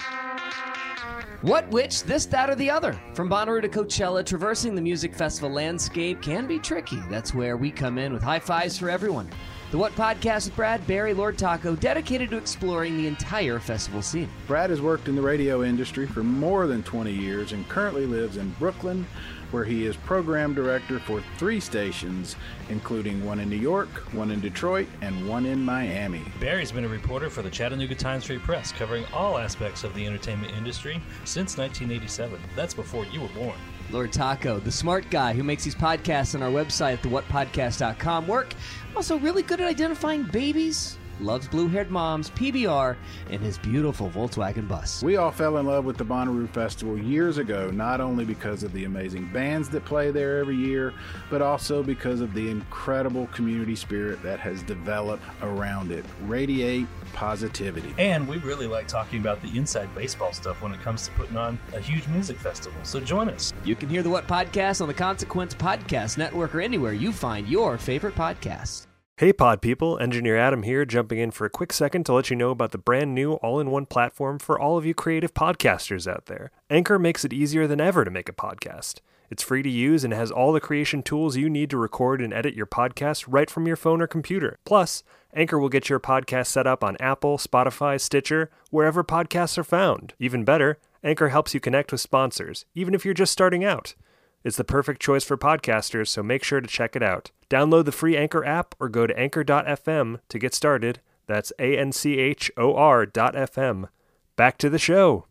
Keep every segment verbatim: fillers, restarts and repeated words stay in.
What, which, this, that, or the other? From Bonnaroo to Coachella, traversing the music festival landscape can be tricky. That's where we come in with high fives for everyone. The What Podcast with Brad, Barry, Lord Taco, dedicated to exploring the entire festival scene. Brad has worked in the radio industry for more than twenty years and currently lives in Brooklyn, where he is program director for three stations, including one in New York, one in Detroit, and one in Miami. Barry's been a reporter for the Chattanooga Times-Free Press, covering all aspects of the entertainment industry since nineteen eighty-seven. That's before you were born. Lord Taco, the smart guy who makes these podcasts on our website at the what podcast dot com work, also really good at identifying babies, loves blue-haired moms, P B R, and his beautiful Volkswagen bus. We all fell in love with the Bonnaroo Festival years ago, not only because of the amazing bands that play there every year, but also because of the incredible community spirit that has developed around it. Radiate positivity. And we really like talking about the inside baseball stuff when it comes to putting on a huge music festival. So join us. You can hear the What Podcast on the Consequence Podcast Network or anywhere you find your favorite podcasts. Hey pod people, Engineer Adam here, jumping in for a quick second to let you know about the brand new all-in-one platform for all of you creative podcasters out there. Anchor makes it easier than ever to make a podcast. It's free to use and has all the creation tools you need to record and edit your podcast right from your phone or computer. Plus, Anchor will get your podcast set up on Apple, Spotify, Stitcher, wherever podcasts are found. Even better, Anchor helps you connect with sponsors, even if you're just starting out. It's the perfect choice for podcasters, so make sure to check it out. Download the free Anchor app or go to anchor dot f m to get started. That's A N C H O R dot F M. Back to the show.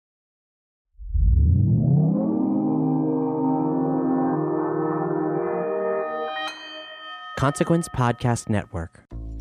Consequence Podcast Network.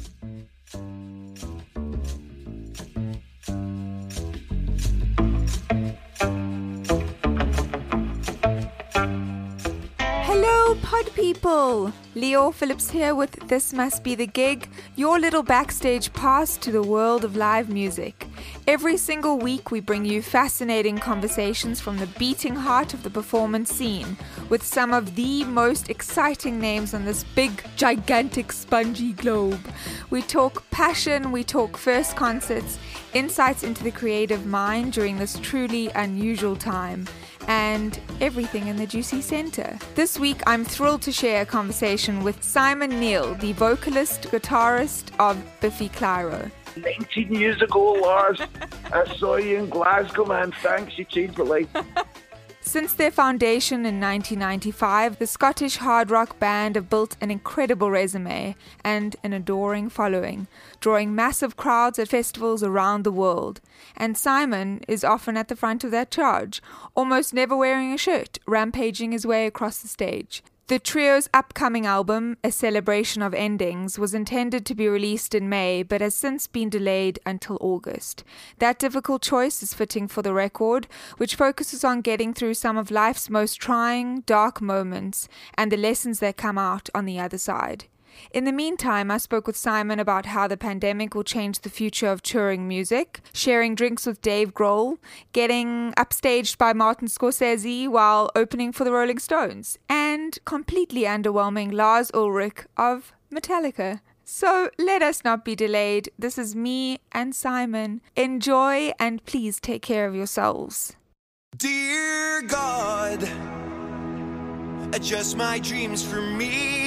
Hello, pod people! Leo Phillips here with This Must Be the Gig, your little backstage pass to the world of live music. Every single week we bring you fascinating conversations from the beating heart of the performance scene with some of the most exciting names on this big, gigantic, spongy globe. We talk passion, we talk first concerts, insights into the creative mind during this truly unusual time, and everything in the juicy center. This week, I'm thrilled to share a conversation with Simon Neil, the vocalist, guitarist of Biffy Clyro. nineteen years ago, Lars, I saw you in Glasgow, man. Thanks, you changed my life. Since their foundation in nineteen ninety-five, the Scottish hard rock band have built an incredible resume and an adoring following, drawing massive crowds at festivals around the world. And Simon is often at the front of that charge, almost never wearing a shirt, rampaging his way across the stage. The trio's upcoming album, A Celebration of Endings, was intended to be released in May, but has since been delayed until August. That difficult choice is fitting for the record, which focuses on getting through some of life's most trying, dark moments, and the lessons that come out on the other side. In the meantime, I spoke with Simon about how the pandemic will change the future of touring music, sharing drinks with Dave Grohl, getting upstaged by Martin Scorsese while opening for the Rolling Stones, and completely underwhelming Lars Ulrich of Metallica. So let us not be delayed. This is me and Simon. Enjoy and please take care of yourselves. Dear God, adjust my dreams for me.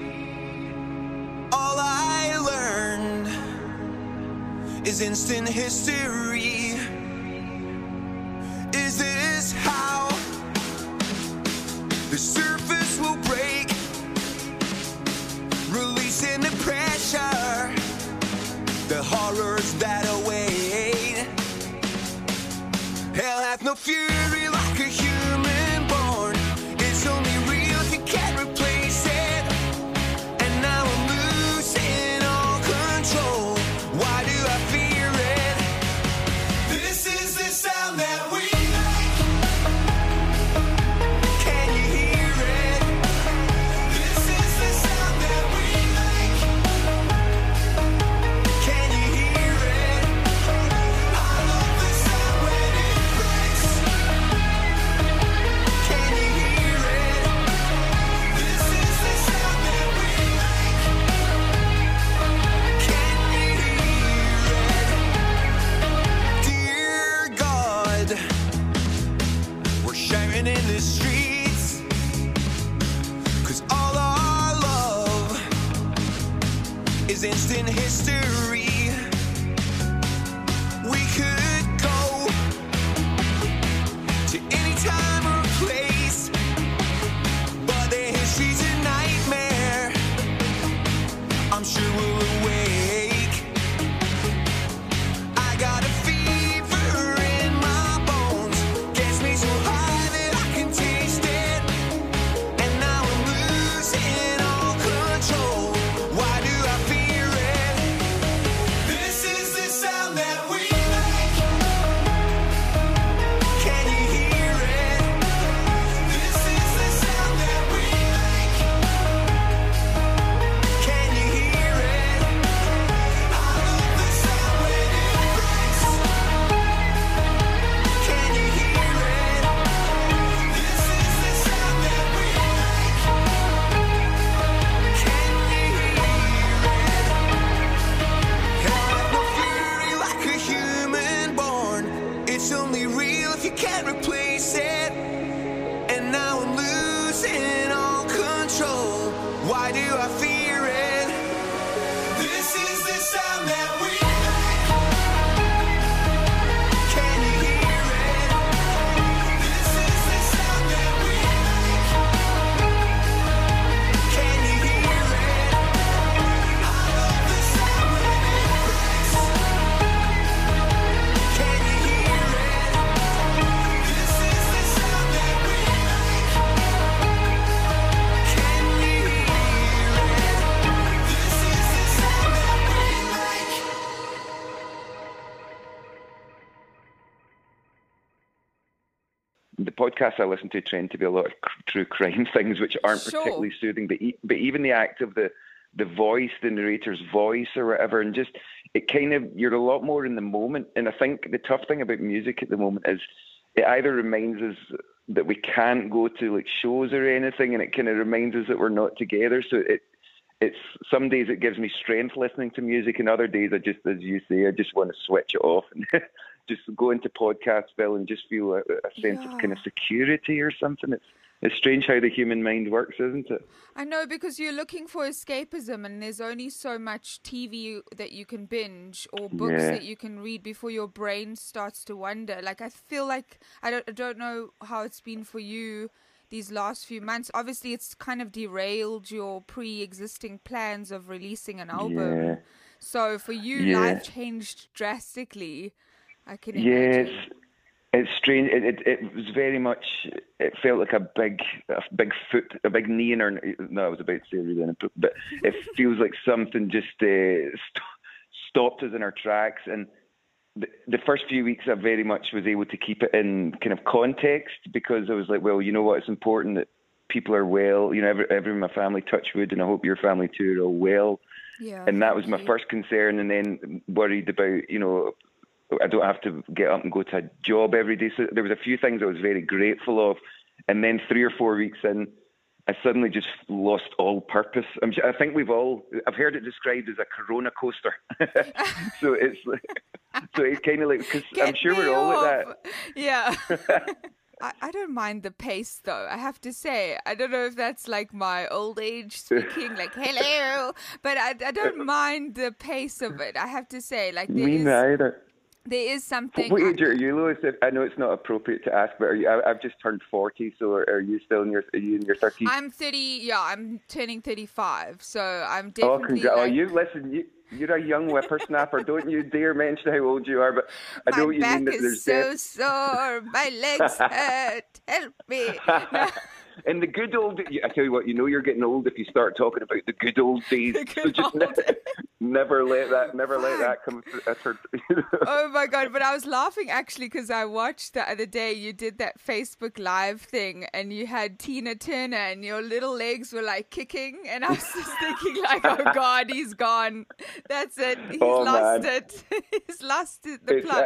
All I learned is instant history. Is this how the surface will break, releasing the pressure, the horrors that await? Hell hath no fury like a human born. It's only real if you can't replace it. And now I'm losing all control. Why do I fear it? This is the sound that we make. Can you hear it? This is the sound that we make. Can you hear it? I love the sound when it breaks. the podcasts I listen to tend to be a lot of true crime things, which aren't Sure. particularly soothing. But e- but even the act of the the voice, the narrator's voice or whatever, and just it kind of you're a lot more in the moment. And I think the tough thing about music at the moment is it either reminds us that we can't go to like shows or anything, and it kind of reminds us that we're not together. So it it's some days it gives me strength listening to music, and other days I just, as you say, I just want to switch it off and just go into Podcastville and just feel a, a sense Yeah. of kind of security or something. It's it's strange how the human mind works, isn't it? I know, because you're looking for escapism, and there's only so much T V that you can binge or books Yeah. that you can read before your brain starts to wander. Like, I feel like I don't, I don't know how it's been for you these last few months. Obviously, it's kind of derailed your pre-existing plans of releasing an album. Yeah. So for you, Yeah. life changed drastically. I can Yes, imagine. it's strange. It, it it was very much. It felt like a big a big foot, a big knee in our. No, I was about to say really, but it feels like something just uh, st- stopped us in our tracks. And the, the first few weeks, I very much was able to keep it in kind of context, because I was like, well, you know what, it's important that people are well. You know, every every in my family, touch wood, and I hope your family too are all well. Yeah, And that was thank my you. first concern, and then worried about, you know, I don't have to get up and go to a job every day. So there was a few things I was very grateful of. And then three or four weeks in, I suddenly just lost all purpose. I'm, su- I think we've all, I've heard it described as a corona coaster. so it's like, so it's kind of like, because I'm Get sure me we're all like off. Yeah. I, I don't mind the pace, though, I have to say. I don't know if that's like my old age speaking, like, hello. But I, I don't mind the pace of it, I have to say. Like, that. there Me is, neither. there is something... What I- age are you, Lewis? I know it's not appropriate to ask, but are you, I, I've just turned forty, so are, are you still in your, are you in your thirties? I'm thirty, yeah, I'm turning thirty-five, so I'm Oh, definitely congra- oh, like, you listen. You, you're a young whippersnapper. Don't you dare mention how old you are. But I my know what you back mean. That is there's so def- sore, my legs hurt, help me. No, in the good old. I tell you what. You know you're getting old if you start talking about the good old days. The good so just old ne- days. never let that. Never let that come. At her. Oh my god, but I was laughing actually because I watched the other day you did that Facebook Live thing and you had Tina Turner and your little legs were like kicking, and I was just thinking like, oh god, he's gone. That's it. He's Oh, lost man. it. He's lost it, the It's, plot. uh,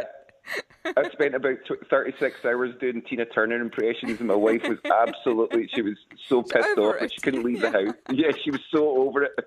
I spent about tw- thirty-six hours doing Tina Turner impressions, and my wife was absolutely, she was so pissed over off that it. she couldn't leave Yeah. the house. Yeah, she was so over it.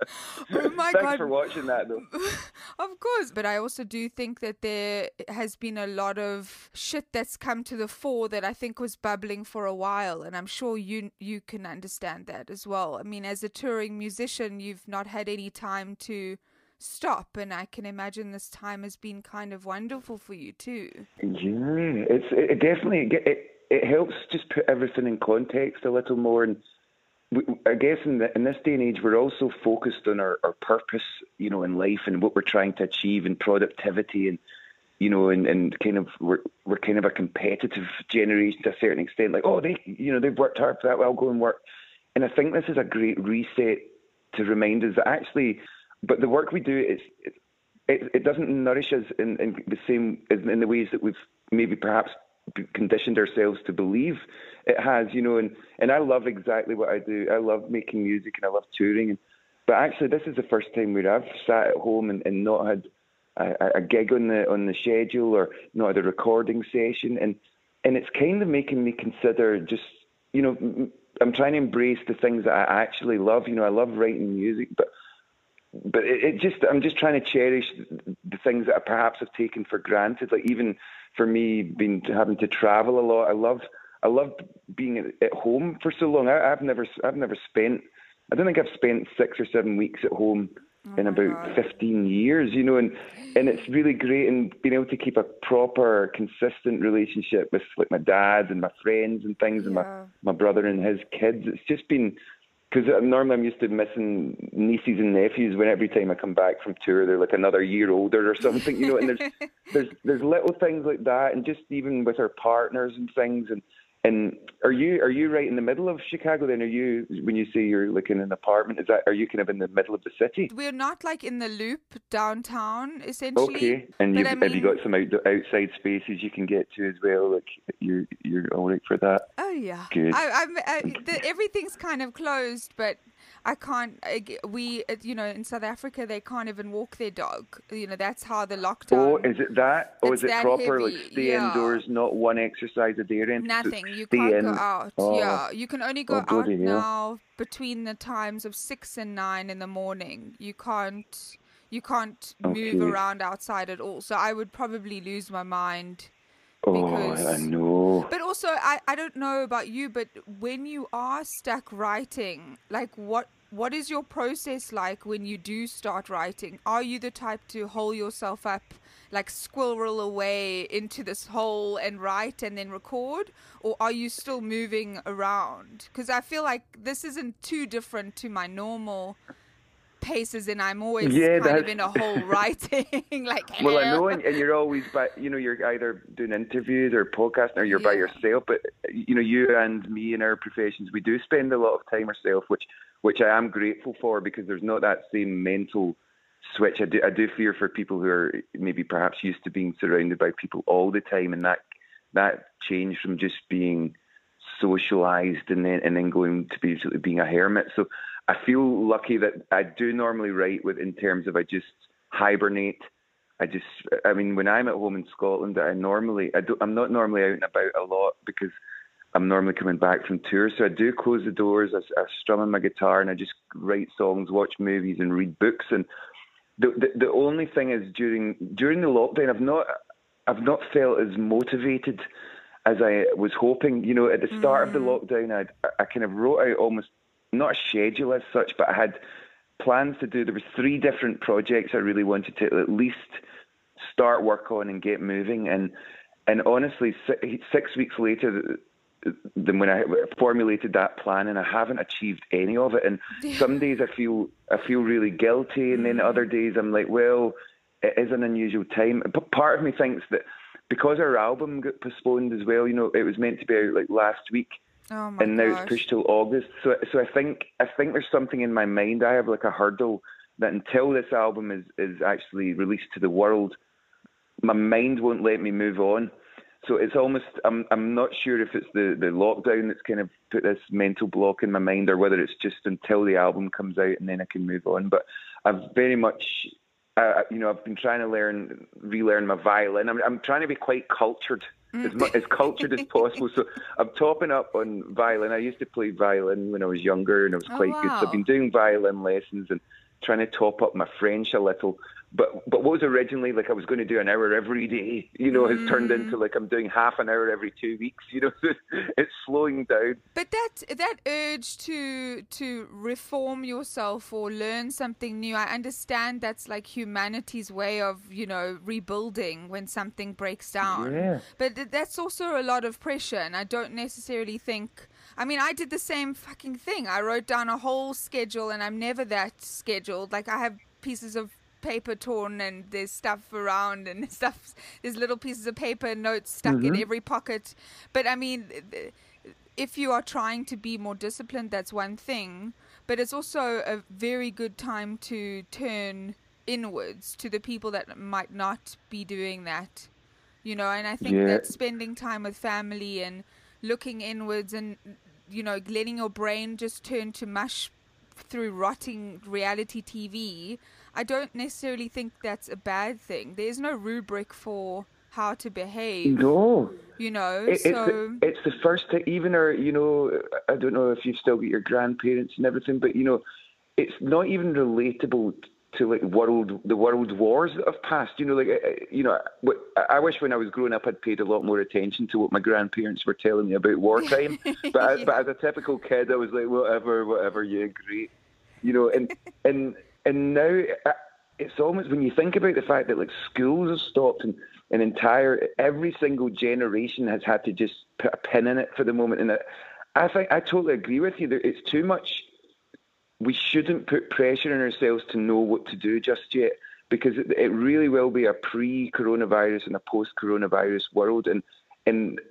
Oh my Thanks god. for watching that, though. Of course, but I also do think that there has been a lot of shit that's come to the fore that I think was bubbling for a while, and I'm sure you you can understand that as well. I mean, as a touring musician, you've not had any time to stop, and I can imagine this time has been kind of wonderful for you too. Yeah, it's it, it definitely it, it it helps just put everything in context a little more, and we, I guess in the, in this day and age we're also focused on our, our purpose, you know, in life and what we're trying to achieve and productivity, and you know, and, and kind of we're we're kind of a competitive generation to a certain extent. Like, oh, they you know they've worked hard for that, well, I'll go and work. And I think this is a great reset to remind us that actually. But the work we do is it, it, it doesn't nourish us in, in the same in the ways that we've maybe perhaps conditioned ourselves to believe it has, you know. And, and I love exactly what I do. I love making music and I love touring. And, but actually, this is the first time where I've sat at home and, and not had a, a gig on the on the schedule or not had a recording session. And and it's kind of making me consider just, you know, I'm trying to embrace the things that I actually love. You know, I love writing music, but. But it, it just, I'm just trying to cherish the things that I perhaps have taken for granted. Like even for me, being having to travel a lot, I love, I love being at, at home for so long. I, I've never, I've never spent, I don't think I've spent six or seven weeks at home in about fifteen years. You know, and and it's really great, and being able to keep a proper, consistent relationship with like my dad and my friends and things, and my Yeah. my brother and his kids. It's just been. Because normally I'm used to missing nieces and nephews when every time I come back from tour they're like another year older or something, you know. And there's there's there's little things like that, and just even with our partners and things, and and are you are you right in the middle of Chicago then? Are you, when you say you're like in an apartment, is that, are you kind of in the middle of the city? We're not like in the loop downtown, essentially. Okay, and you've, I mean, have you got some out, outside spaces you can get to as well? Like you're you're all right for that? Oh yeah, Good. I, I'm, I, the, everything's kind of closed, but I can't. I, we, you know, in South Africa, they can't even walk their dog. You know, that's how the lockdown. Oh, is it that? Or It's is it that proper? heavy, Like stay yeah. indoors, not one exercise a day or anything? Nothing. So You stay can't in. go out. Oh. Yeah, you can only go Oh, out bloody hell. now between the times of six and nine in the morning. You can't. You can't Okay. move around outside at all. So I would probably lose my mind. Oh, Because- I know. But also, I, I don't know about you, but when you are stuck writing, like what what is your process like when you do start writing? Are you the type to hole yourself up, like squirrel away into this hole and write and then record? Or are you still moving around? Because I feel like this isn't too different to my normal paces, and I'm always Yeah, kind of that's- in a hole writing. like, Well, I hello. know, and, and you're always, by, you know, you're either doing interviews or podcasting, or you're by Yeah. yourself. But you know, you and me in our professions, we do spend a lot of time ourselves, which which I am grateful for, because there's not that same mental switch. I do, I do fear for people who are maybe perhaps used to being surrounded by people all the time, and that that change from just being socialized and then and then going to be being a hermit. So I feel lucky that I do normally write with in terms of I just hibernate. I just, I mean, when I'm at home in Scotland, I normally, I don't, I'm not normally out and about a lot because I'm normally coming back from tours. So I do close the doors, I, I strum on my guitar, and I just write songs, watch movies, and read books. And the the, the only thing is during during the lockdown, I've not I've not felt as motivated as I was hoping. You know, at the start of the lockdown, I I kind of wrote out almost not a schedule as such, but I had plans to do. There was three different projects I really wanted to at least start work on and get moving. And and honestly, six, six weeks later than when I formulated that plan, and I haven't achieved any of it. And some days I feel I feel really guilty, and then other days I'm like, well, it is an unusual time. But part of me thinks that because our album got postponed as well, you know, it was meant to be out like last week. Oh my And now gosh. it's pushed till August. So, so I think I think there's something in my mind. I have like a hurdle that until this album is, is actually released to the world, my mind won't let me move on. So it's almost I'm I'm not sure if it's the, the lockdown that's kind of put this mental block in my mind, or whether it's just until the album comes out and then I can move on. But I've very much, uh, you know, I've been trying to learn, relearn my violin. I'm I'm trying to be quite cultured. As, mu- as cultured as possible. So I'm topping up on violin. I used to play violin when I was younger, and I was Oh, quite good. So wow. I've been doing violin lessons and trying to top up my French a little. But but what was originally like I was going to do an hour every day, you know, has turned into like I'm doing half an hour every two weeks. You know, it's slowing down. But that that urge to to reform yourself or learn something new, I understand that's like humanity's way of, you know, rebuilding when something breaks down. Yeah. But th- that's also a lot of pressure, and I don't necessarily think. I mean, I did the same fucking thing. I wrote down a whole schedule, and I'm never that scheduled. Like I have pieces of paper torn, and there's stuff around, and stuff. There's little pieces of paper and notes stuck in every pocket. But I mean, th- if you are trying to be more disciplined, that's one thing. But it's also a very good time to turn inwards to the people that might not be doing that. You know, and I think Yeah. that spending time with family and looking inwards and, you know, letting your brain just turn to mush through rotting reality T V, I don't necessarily think that's a bad thing. There's no rubric for how to behave, No. you know, It, so... it's, the, it's the first time, even our, you know, I don't know if you've still got your grandparents and everything, but, you know, it's not even relatable to like world, the world wars that have passed. You know, like, you know, what, I wish when I was growing up I'd paid a lot more attention to what my grandparents were telling me about wartime. but, I, Yeah. but as a typical kid, I was like, whatever, whatever, yeah, great. You know, and and and now it's almost, when you think about the fact that like schools have stopped, and an entire, every single generation has had to just put a pin in it for the moment. And I think I totally agree with you. That it's too much. We shouldn't put pressure on ourselves to know what to do just yet, because it, it really will be a pre-coronavirus and a post-coronavirus world. And and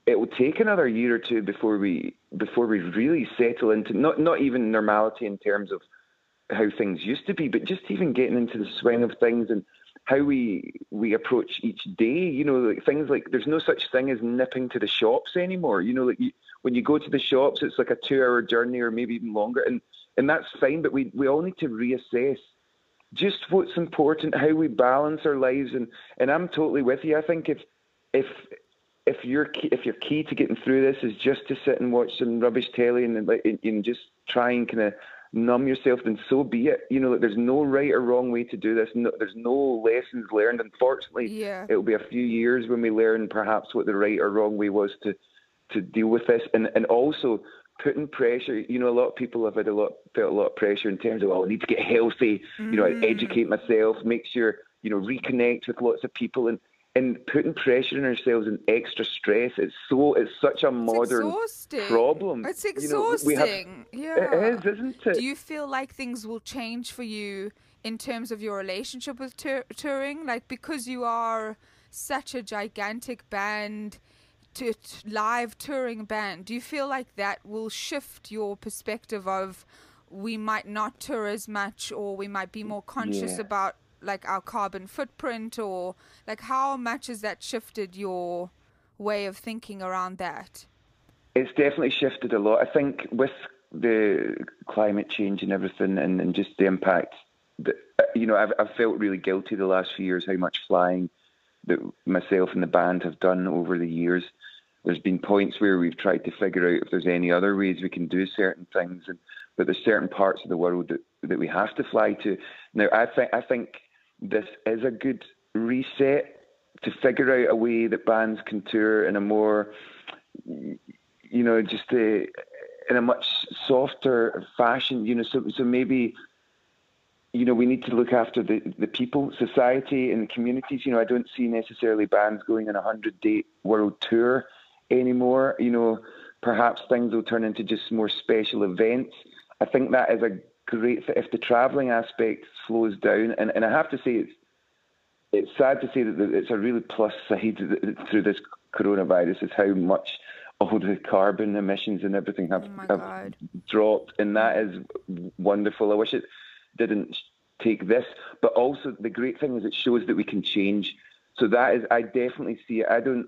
it will take another year or two before we before we really settle into not not even normality in terms of how things used to be, but just even getting into the swing of things and how we we approach each day. You know, like things like there's no such thing as nipping to the shops anymore. You know, like you, when you go to the shops, it's like a two-hour journey or maybe even longer, and and that's fine. But we we all need to reassess just what's important, how we balance our lives, and and I'm totally with you. I think if if if your key, if your key to getting through this is just to sit and watch some rubbish telly and and, and just try and kind of numb yourself, then so be it. You know, like there's no right or wrong way to do this. No, there's no lessons learned. Unfortunately, yeah. It'll be a few years when we learn perhaps what the right or wrong way was to to deal with this, and and also putting pressure. You know, a lot of people have had a lot felt a lot of pressure in terms of, oh, I need to get healthy. Mm-hmm. You know, educate myself, make sure you know reconnect with lots of people, and. And putting pressure on ourselves and extra stress, it's so it's such a modern exhausting. problem. It's exhausting. You know, have, yeah. It is, isn't it? Do you feel like things will change for you in terms of your relationship with tur- touring? Like, because you are such a gigantic band, to t- live touring band, do you feel like that will shift your perspective of we might not tour as much, or we might be more conscious yeah. about like our carbon footprint, or like how much has that shifted your way of thinking around that? It's definitely shifted a lot. I think with the climate change and everything, and, and just the impact that, you know, I've, I've felt really guilty the last few years how much flying that myself and the band have done over the years. There's been points where we've tried to figure out if there's any other ways we can do certain things, and but there's certain parts of the world that, that we have to fly to. Now, I think I think this is a good reset to figure out a way that bands can tour in a more, you know, just a, in a much softer fashion. You know, so so maybe, you know, we need to look after the, the people, society, and the communities. You know, I don't see necessarily bands going on a hundred-day world tour anymore. You know, perhaps things will turn into just more special events. I think that is a great if the travelling aspect slows down, and, and I have to say it's it's sad to say that it's a really plus side through this coronavirus is how much all the carbon emissions and everything have, oh have dropped, and that is wonderful. I wish it didn't take this, but also the great thing is it shows that we can change. So that is, I definitely see it. I don't,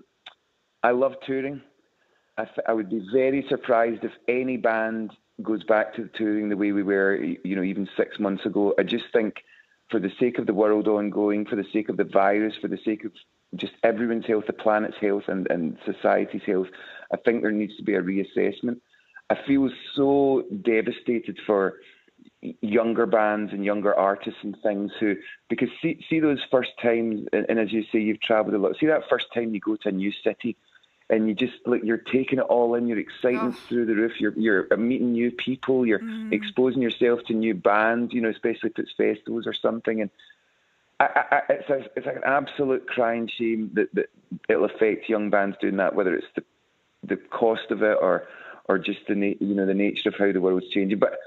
I love touring. I, th- I would be very surprised if any band goes back to touring the way we were, you know, even six months ago. I just think for the sake of the world ongoing, for the sake of the virus, for the sake of just everyone's health, the planet's health and, and society's health, I think there needs to be a reassessment. I feel so devastated for younger bands and younger artists and things who, because see, see those first times, and, and as you say, you've travelled a lot, see that first time you go to a new city, and you just like you're taking it all in. You're excited oh. through the roof. You're you're meeting new people. You're mm. exposing yourself to new bands. You know, especially if it's festivals or something. And I, I, it's a, it's like an absolute crying shame that, that it'll affect young bands doing that. Whether it's the the cost of it or or just the na- you know the nature of how the world's changing. But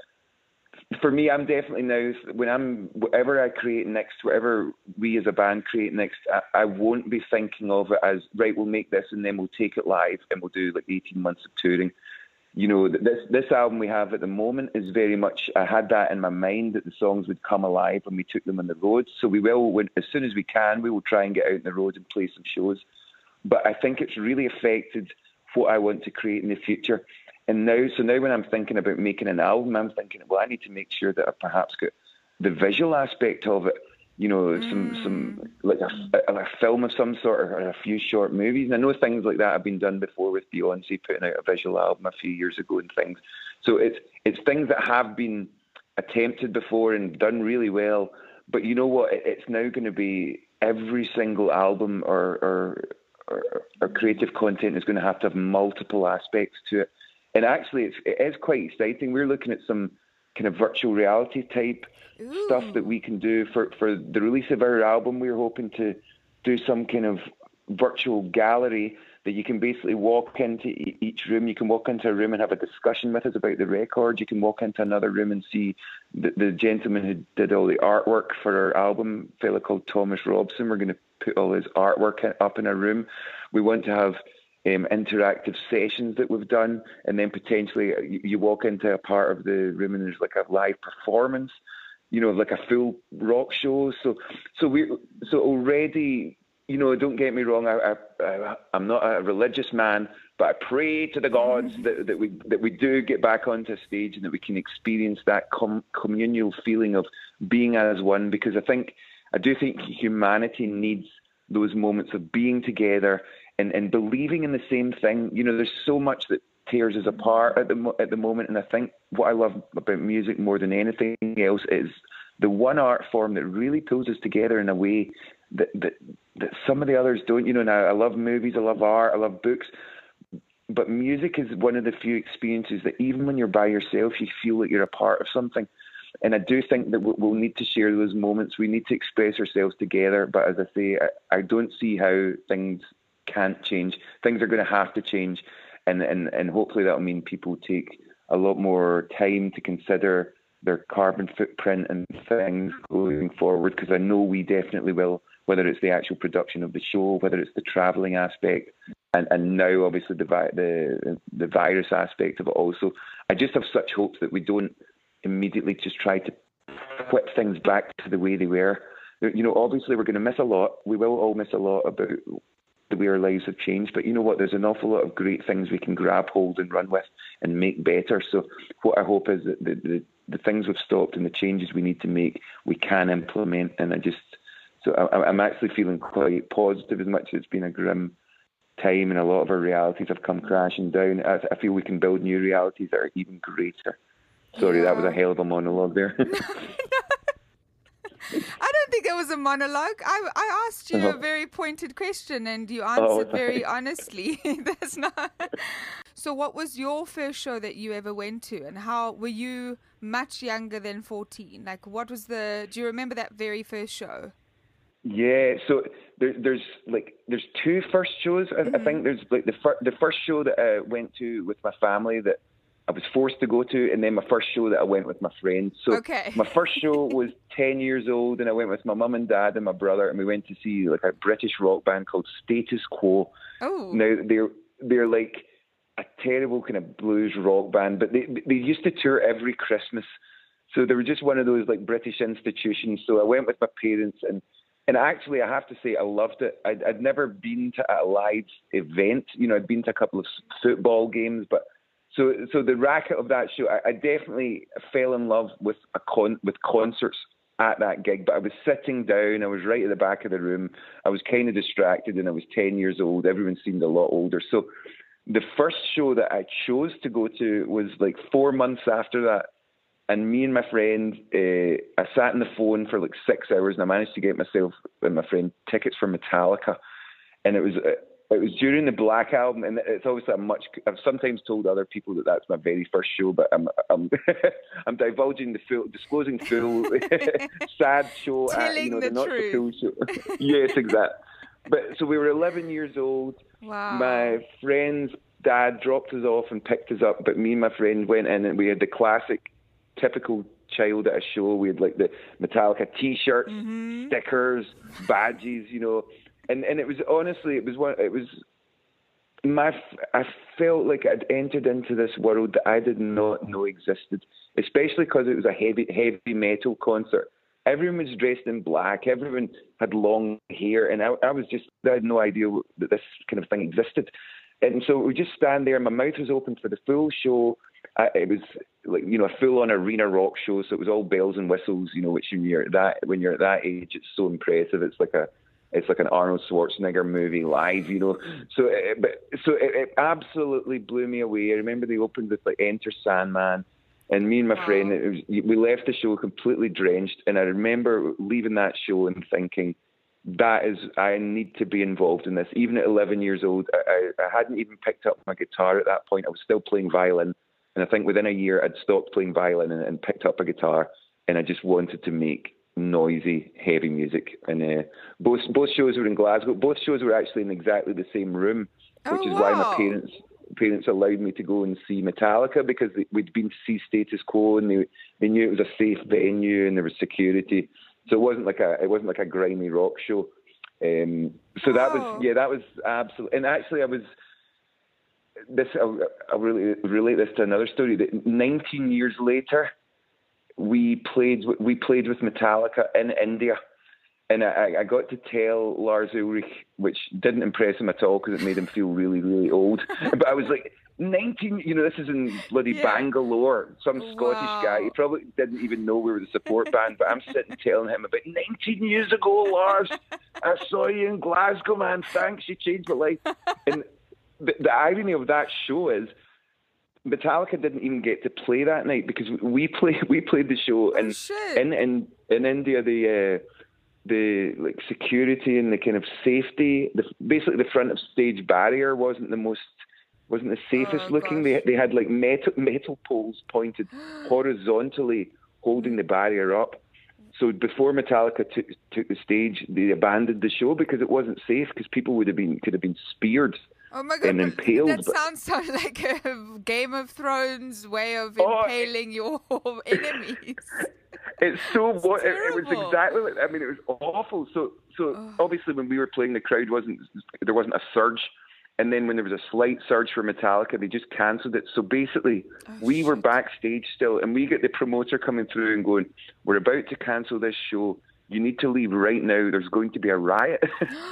for me, I'm definitely now, when I'm, whatever I create next, whatever we as a band create next, I, I won't be thinking of it as, right, we'll make this and then we'll take it live and we'll do like eighteen months of touring. You know, this this album we have at the moment is very much, I had that in my mind that the songs would come alive when we took them on the road. So we will, when, as soon as we can, we will try and get out on the road and play some shows. But I think it's really affected what I want to create in the future. And now, so now when I'm thinking about making an album, I'm thinking, well, I need to make sure that I perhaps got the visual aspect of it, you know, mm. some, some like a, a, a film of some sort or a few short movies. And I know things like that have been done before with Beyonce putting out a visual album a few years ago and things. So it's, it's things that have been attempted before and done really well. But you know what? It, it's now going to be every single album or, or, or, or creative content is going to have to have multiple aspects to it. And actually, it's, it is quite exciting. We're looking at some kind of virtual reality type Ooh. stuff that we can do for, for the release of our album. We're hoping to do some kind of virtual gallery that you can basically walk into each room. You can walk into a room and have a discussion with us about the record. You can walk into another room and see the, the gentleman who did all the artwork for our album, a fellow called Thomas Robson. We're going to put all his artwork up in a room. We want to have um, interactive sessions that we've done, and then potentially you, you walk into a part of the room and there's like a live performance, you know, like a full rock show. So, so we, so already, you know, don't get me wrong, I, I, I, I'm not a religious man, but I pray to the gods that, that we that we do get back onto stage and that we can experience that com- communal feeling of being as one, because I think, I do think humanity needs those moments of being together and, and believing in the same thing. You know, there's so much that tears us apart at the at the moment, and I think what I love about music more than anything else is the one art form that really pulls us together in a way that that, that some of the others don't. You know, now I love movies, I love art, I love books, but music is one of the few experiences that even when you're by yourself, you feel like you're a part of something. And I do think that we'll need to share those moments. We need to express ourselves together. But as I say, I, I don't see how things can't change. Things are going to have to change. And, and, and hopefully that'll mean people take a lot more time to consider their carbon footprint and things going forward, because I know we definitely will, whether it's the actual production of the show, whether it's the travelling aspect, and, and now obviously the, the, the virus aspect of it also. I just have such hopes that we don't immediately just try to whip things back to the way they were. You know, obviously we're going to miss a lot. We will all miss a lot about the way our lives have changed. But you know what? There's an awful lot of great things we can grab hold and run with and make better. So what I hope is that the, the, the things we've stopped and the changes we need to make, we can implement. And I just, so I, I'm actually feeling quite positive, as much as it's been a grim time and a lot of our realities have come crashing down. I, I feel we can build new realities that are even greater. Sorry, yeah. That was a hell of a monologue there. I don't think it was a monologue. I, I asked you uh-huh. a very pointed question and you answered oh, very honestly. That's not. So what was your first show that you ever went to, and how were you much younger than fourteen? Like, what was the, do you remember that very first show? Yeah, so there, there's like, there's two first shows. I, mm-hmm. I think there's like the, fir- the first show that I went to with my family that I was forced to go to, and then my first show that I went with my friends. So okay. My first show was ten years old, and I went with my mum and dad and my brother, and we went to see like a British rock band called Status Quo. Oh. Now they're they're like a terrible kind of blues rock band, but they they used to tour every Christmas, so they were just one of those like British institutions. So I went with my parents, and and actually I have to say I loved it. I'd, I'd never been to a live event. You know, I'd been to a couple of football games, but So, so the racket of that show, I, I definitely fell in love with a con, with concerts at that gig. But I was sitting down, I was right at the back of the room. I was kind of distracted, and I was ten years old. Everyone seemed a lot older. So, the first show that I chose to go to was like four months after that. And me and my friend, uh, I sat on the phone for like six hours, and I managed to get myself and my friend tickets for Metallica. And it was. Uh, It was during the Black Album, and it's obviously a much. I've sometimes told other people that that's my very first show, but I'm I'm, I'm divulging the full, disclosing full sad show. Telling at, you know, the, the not truth. so cool show. Yes, exactly. But so we were eleven years old. Wow. My friend's dad dropped us off and picked us up, but me and my friend went in, and we had the classic, typical child at a show. We had like the Metallica T-shirts, mm-hmm. stickers, badges, you know. And and it was honestly, it was one. It was my. I felt like I'd entered into this world that I did not know existed. Especially because it was a heavy heavy metal concert. Everyone was dressed in black. Everyone had long hair, and I, I was just. I had no idea that this kind of thing existed. And so we just stand there. My mouth was open for the full show. I, it was like, you know, a full on arena rock show. So it was all bells and whistles. You know, which when you're at that when you're at that age, it's so impressive. It's like a It's like an Arnold Schwarzenegger movie live, you know. So, it, but so it, it absolutely blew me away. I remember they opened with like Enter Sandman, and me and my wow. friend, it was, we left the show completely drenched. And I remember leaving that show and thinking, that is, I need to be involved in this. Even at eleven years old, I, I, I hadn't even picked up my guitar at that point. I was still playing violin, and I think within a year I'd stopped playing violin and, and picked up a guitar, and I just wanted to make noisy, heavy music. And uh, both both shows were in Glasgow. Both shows were actually in exactly the same room, which oh, is wow. why my parents parents allowed me to go and see Metallica, because we'd been to see Status Quo, and they they knew it was a safe venue and there was security. So it wasn't like a it wasn't like a grimy rock show. Um, so that oh. was yeah that was absolutely. And actually, I was this I'll, I'll really relate this to another story. That nineteen years later, we played we played with Metallica in India, and I, I got to tell Lars Ulrich, which didn't impress him at all because it made him feel really really old. But I was like, nineteen, you know, this is in bloody Yeah. Bangalore. Some Scottish Wow. guy. He probably didn't even know we were the support band, but I'm sitting telling him about nineteen years ago, Lars. I saw you in Glasgow, man. Thanks, you changed my life. And the, the irony of that show is Metallica didn't even get to play that night because we play we played the show Oh, and shit. in in in India the uh, the like security and the kind of safety, the, basically the front of stage barrier wasn't the most wasn't the safest Oh, looking. gosh. They they had like metal metal poles pointed horizontally holding the barrier up. So before Metallica took took the stage, they abandoned the show because it wasn't safe because people would have been could have been speared. Oh my god, and but impaled, that but- sounds so like a Game of Thrones way of Oh, impaling your enemies. It's so what it, it was terrible. exactly. Like, I mean, it was awful. So so obviously when we were playing, the crowd wasn't there wasn't a surge, and then when there was a slight surge for Metallica, they just cancelled it. So basically, Oh, we were shit. backstage still, and we get the promoter coming through and going, "We're about to cancel this show. You need to leave right now. There's going to be a riot."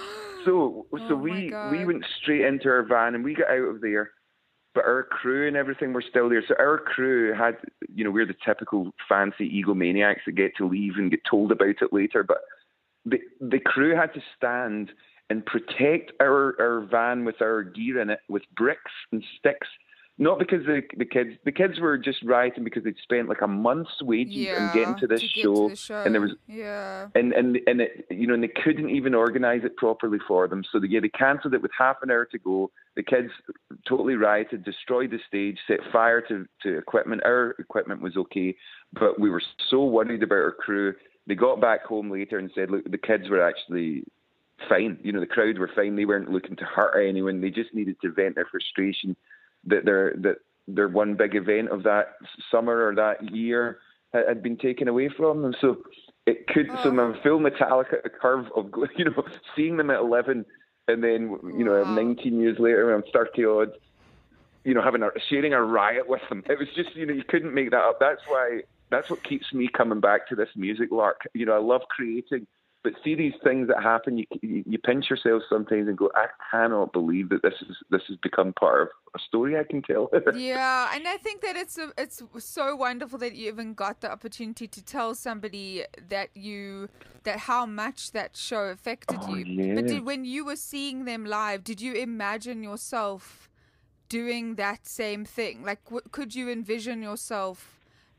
so so Oh, my we God. we went straight into our van and we got out of there. But our crew and everything were still there. So our crew had, you know, we're the typical fancy egomaniacs that get to leave and get told about it later. But the the crew had to stand and protect our, our van with our gear in it with bricks and sticks. Not because the the kids the kids were just rioting because they'd spent like a month's wages Yeah, on getting to this to get show, to the show. and there was Yeah. and and and it, you know, and they couldn't even organise it properly for them. So they, yeah, they cancelled it with half an hour to go. The kids totally rioted, destroyed the stage, set fire to, to equipment. Our equipment was okay, but we were so worried about our crew. They got back home later and said, look, the kids were actually fine. You know, the crowd were fine. They weren't looking to hurt anyone. They just needed to vent their frustration that their that their one big event of that summer or that year had, had been taken away from them. So it could. Oh. So my full Metallica curve of, you know, seeing them at eleven. And then, you know, Wow. nineteen years later, when I'm thirty odd, you know, having a, sharing a riot with them. It was just, you know, you couldn't make that up. That's why, that's what keeps me coming back to this music, Lark. You know, I love creating, but see these things that happen, you, you, you pinch yourself sometimes and go, I cannot believe that this is this has become part of a story I can tell. Yeah, and I think that it's a, it's so wonderful that you even got the opportunity to tell somebody that you that how much that show affected Oh, you. yeah. But did, when you were seeing them live, did you imagine yourself doing that same thing? Like, w- could you envision yourself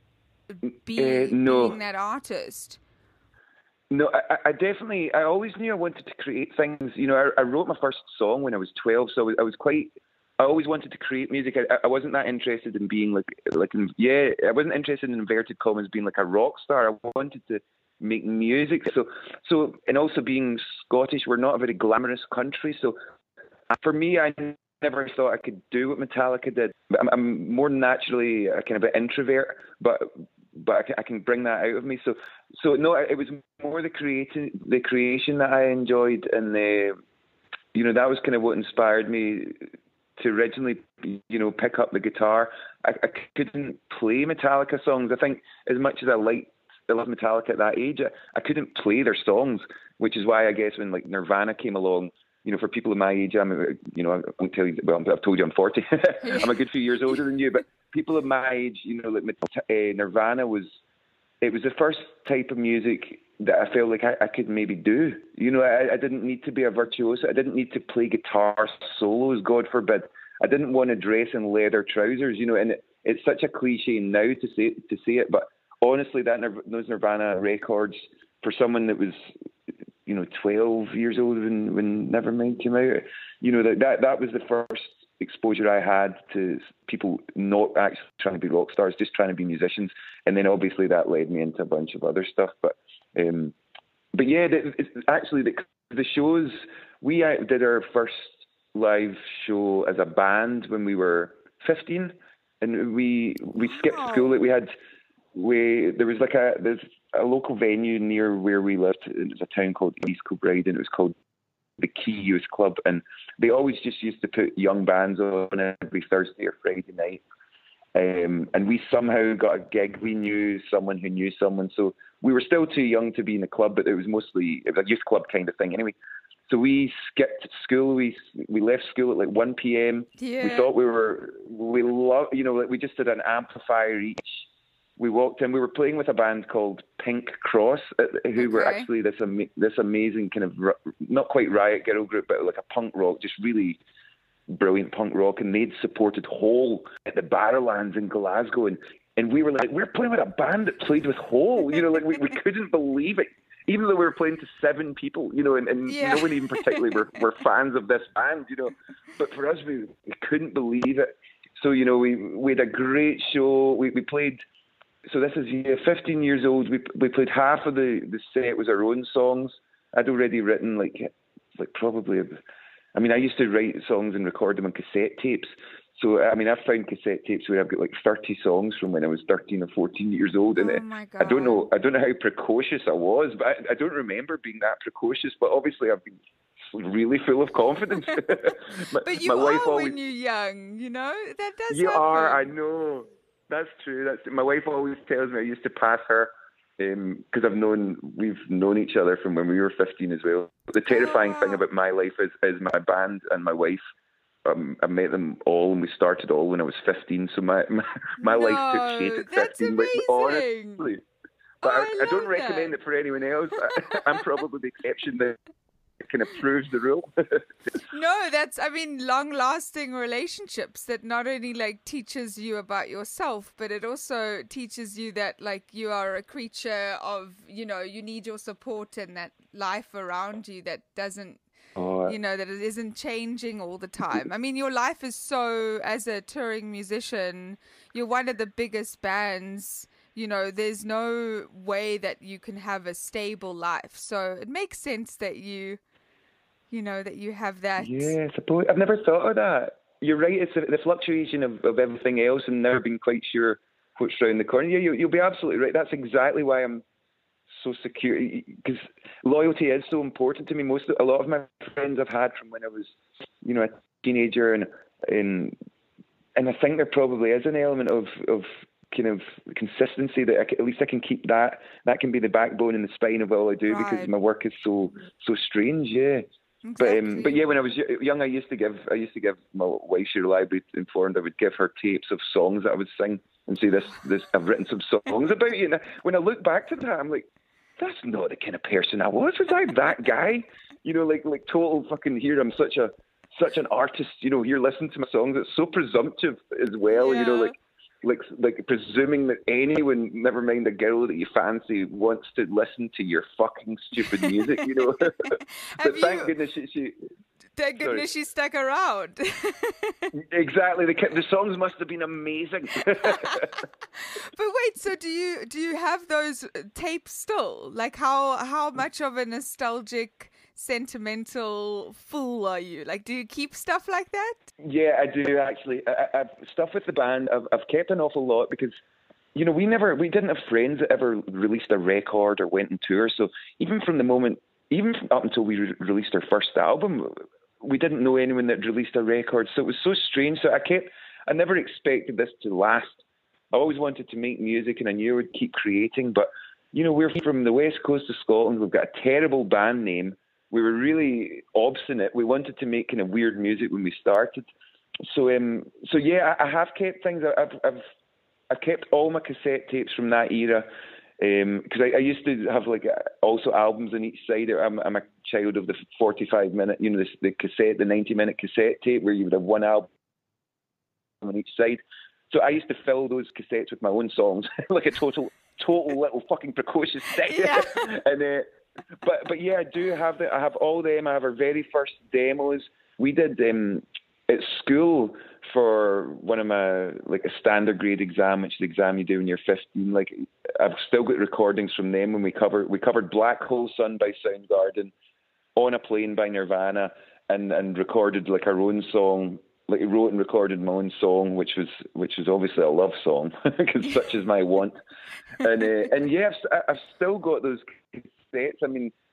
be, Uh, no. being that artist? No, I, I definitely, I always knew I wanted to create things. You know, I, I wrote my first song when I was twelve, so I was, I was quite, I always wanted to create music. I, I wasn't that interested in being like, like, in, yeah, I wasn't interested in inverted commas being like a rock star. I wanted to make music. So, so, and also being Scottish, we're not a very glamorous country. So for me, I never thought I could do what Metallica did. I'm, I'm more naturally a kind of an introvert, but but I can, I can bring that out of me. So, so no, it was more the creating, the creation that I enjoyed, and the, you know, that was kind of what inspired me to originally, you know, pick up the guitar. I, I couldn't play Metallica songs. I think as much as I liked, I loved Metallica at that age, I, I couldn't play their songs, which is why I guess when like Nirvana came along, you know, for people of my age, I'm, you know, I won't tell you, well, I've told you I'm forty. I'm a good few years older than you, but people of my age, you know, like uh, Nirvana was, it was the first type of music that I felt like I, I could maybe do. You know, I, I didn't need to be a virtuoso. I didn't need to play guitar solos, God forbid. I didn't want to dress in leather trousers, you know, and it, it's such a cliche now to say to say it, but honestly, that those Nirvana records, for someone that was, you know, twelve years old when, when Nevermind came out, you know, that, that that was the first exposure I had to people not actually trying to be rock stars, just trying to be musicians. And then obviously that led me into a bunch of other stuff. But um, but yeah, the, it's actually the, the shows, we did our first live show as a band when we were fifteen, and we we skipped Wow. school. Like we had we there was like a there's a local venue near where we lived. It was a town called East Kilbride, and it was called the key youth club, and they always just used to put young bands on every Thursday or Friday night. Um, and we somehow got a gig. We knew someone who knew someone, so we were still too young to be in the club, but it was mostly it was a youth club kind of thing anyway. So we skipped school. We we left school at like one p.m. Yeah. We thought we were we love you know like we just did an amplifier each. We walked in. We were playing with a band called Pink Cross, uh, who Okay. were actually this ama- this amazing kind of r- not quite Riot Girl group, but like a punk rock, just really brilliant punk rock. And they'd supported Hole at the Barrowlands in Glasgow, and and we were like, we're playing with a band that played with Hole. You know, like we, we couldn't believe it. Even though we were playing to seven people, you know, and, and Yeah. no one even particularly were, were fans of this band, you know. But for us, we, we couldn't believe it. So, you know, we we had a great show. We we played, so this is yeah, fifteen years old. We we played half of the, the set was our own songs. I'd already written like like probably, I mean, I used to write songs and record them on cassette tapes. So, I mean, I've found cassette tapes where I've got like thirty songs from when I was thirteen or fourteen years old. And Oh it, my I don't know, God. I don't know how precocious I was, but I, I don't remember being that precocious. But obviously, I've been really full of confidence. my, But you my are wife always, when you're young, you know? That does you happen. are, I know. That's true. That's my wife always tells me I used to pass her because I've known we've known each other from when we were fifteen as well. The terrifying Oh, thing wow. about my life is is my band and my wife. Um, I met them all, and we started all when I was fifteen. So my my, my life took shape No, at that's fifteen. But amazing. honestly, but Oh, I, I I don't love recommend that. it for anyone else. I, I'm probably the exception that kind of proves the rule. No, that's, I mean, long lasting relationships that not only like teaches you about yourself, but it also teaches you that like you are a creature of, you know, you need your support and that life around you that doesn't, Oh, you know, that it isn't changing all the time. I mean, your life is so, as a touring musician, you're one of the biggest bands. You know, there's no way that you can have a stable life. So it makes sense that you, you know, that you have that. yeah, I suppose I've never thought of that. You're right. It's the fluctuation of, of everything else, and never being quite sure what's around the corner. Yeah, you, you'll be absolutely right. That's exactly why I'm so secure, because loyalty is so important to me. Most, a lot of my friends I've had from when I was, you know, a teenager, and and and I think there probably is an element of of kind of consistency that I can, at least I can keep that. That can be the backbone and the spine of all I do, because Right. my work is so so strange. Yeah. But um, Exactly. but yeah, when I was y- young, I used to give I used to give my wife, she reliably informed, I would give her tapes of songs that I would sing and say, this this I've written some songs about you. And I, when I look back to that, I'm like, that's not the kind of person I was. Was I that guy? You know, like like total fucking here. I'm such a such an artist. You know, here listen to my songs. It's so presumptive as well. You know, Yeah. like. Like, like presuming that anyone, never mind a girl that you fancy, wants to listen to your fucking stupid music, you know. But Have thank you- goodness she, she Thank goodness she stuck around. exactly the the songs must have been amazing. But wait, so do you do you have those tapes still? Like how how much of a nostalgic, sentimental fool are you? Like, do you keep stuff like that? Yeah, I do actually. I, I, I've stuff with the band. I've I've kept an awful lot because, you know, we never we didn't have friends that ever released a record or went on tour. So even from the moment, even from up until we re- released our first album, we didn't know anyone that released a record. So it was so strange. So I kept. I never expected this to last. I always wanted to make music, and I knew I would keep creating. But you know, we're from the west coast of Scotland. We've got a terrible band name. We were really obstinate. We wanted to make kind of weird music when we started. So, um, so yeah, I, I have kept things. I've, I've, I kept all my cassette tapes from that era because um, I, I used to have like also albums on each side. I'm, I'm a child of the forty-five minute, you know, the, the cassette, the ninety minute cassette tape where you would have one album on each side. So I used to fill those cassettes with my own songs, like a total, total little fucking precocious thing. Yeah. and. Uh, But but yeah, I do have the, I have all them. I have our very first demos. We did um, at school for one of my, like a standard grade exam, which is the exam you do when you're fifteen. Like I've still got recordings from them when we covered we covered Black Hole Sun by Soundgarden, On a Plane by Nirvana, and and recorded like our own song. Like wrote and recorded my own song, which was which was obviously a love song, because such is my want. And uh, and yeah, I've, I've still got those cassettes. I mean,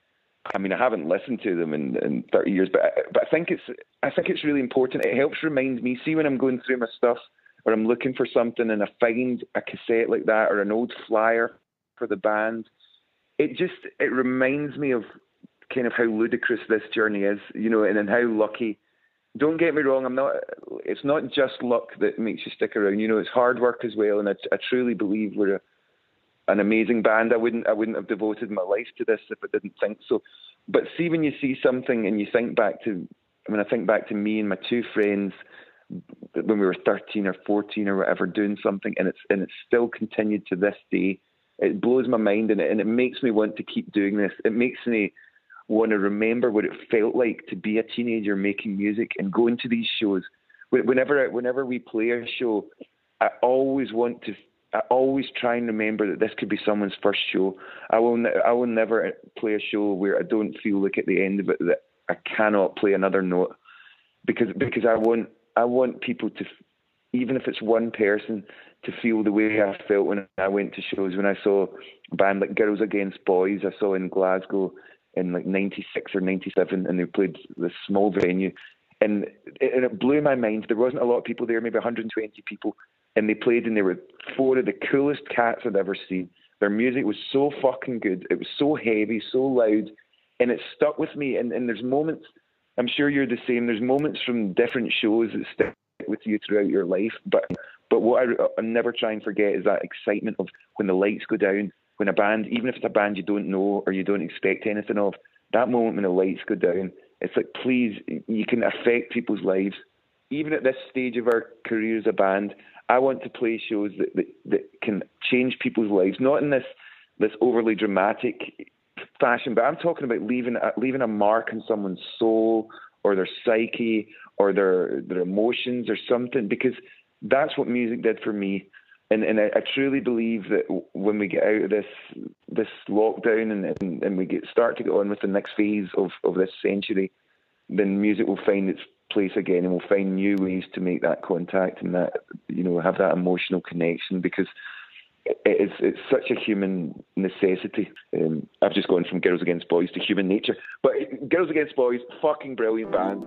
I mean, I haven't listened to them in, in thirty years, but I, but I think it's I think it's really important. It helps remind me. See, when I'm going through my stuff, or I'm looking for something, and I find a cassette like that or an old flyer for the band, it just it reminds me of kind of how ludicrous this journey is, you know, and, and how lucky. Don't get me wrong. I'm not. It's not just luck that makes you stick around. You know, it's hard work as well, and I, I truly believe we're a, an amazing band. I wouldn't I wouldn't have devoted my life to this if I didn't think so. But see, when you see something and you think back to, I mean, I think back to me and my two friends when we were thirteen or fourteen or whatever, doing something, and it's and it's still continued to this day. It blows my mind, and it, and it makes me want to keep doing this. It makes me want to remember what it felt like to be a teenager making music and going to these shows. Whenever whenever we play a show, I always want to. I always try and remember that this could be someone's first show. I will. I will never play a show where I don't feel like at the end of it that I cannot play another note, because because I want I want people to, even if it's one person, to feel the way I felt when I went to shows. When I saw a band like Girls Against Boys, I saw in Glasgow in like ninety-six or ninety-seven, and they played this small venue, and it, and it blew my mind. There wasn't a lot of people there, maybe one hundred twenty people. And they played, and they were four of the coolest cats I'd ever seen. Their music was so fucking good. It was so heavy, so loud, and it stuck with me. And, and there's moments, I'm sure you're the same, there's moments from different shows that stick with you throughout your life. But but what I, I never try and forget is that excitement of when the lights go down, when a band, even if it's a band you don't know or you don't expect anything of, that moment when the lights go down, it's like, please, you can affect people's lives. Even at this stage of our career as a band, I want to play shows that, that, that can change people's lives, not in this this overly dramatic fashion, but I'm talking about leaving a, leaving a mark on someone's soul or their psyche or their their emotions or something, because that's what music did for me. And and I, I truly believe that when we get out of this this lockdown and, and, and we get start to get on with the next phase of, of this century, then music will find its place again, and we'll find new ways to make that contact and that, you know, have that emotional connection, because it is it's such a human necessity. Um, I've just gone from Girls Against Boys to Human Nature, but Girls Against Boys, fucking brilliant band.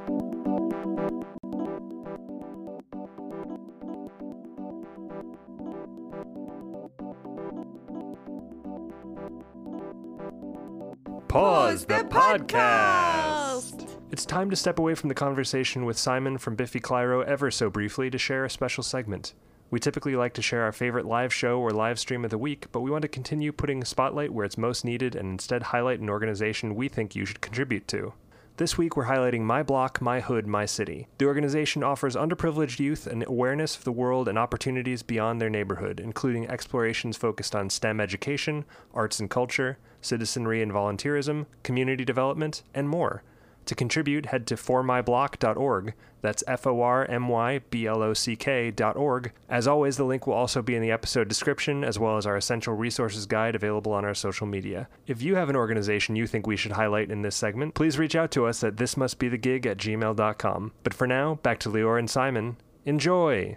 Pause the podcast. It's time to step away from the conversation with Simon from Biffy Clyro ever so briefly to share a special segment. We typically like to share our favorite live show or live stream of the week, but we want to continue putting a spotlight where it's most needed and instead highlight an organization we think you should contribute to. This week we're highlighting My Block, My Hood, My City. The organization offers underprivileged youth an awareness of the world and opportunities beyond their neighborhood, including explorations focused on STEM education, arts and culture, citizenry and volunteerism, community development, and more. To contribute, head to for my block dot org. That's F O R M Y B L O C K dot org. As always, the link will also be in the episode description, as well as our essential resources guide available on our social media. If you have an organization you think we should highlight in this segment, please reach out to us at thismustbethegig at gmail dot com. But for now, back to Lior and Simon. Enjoy!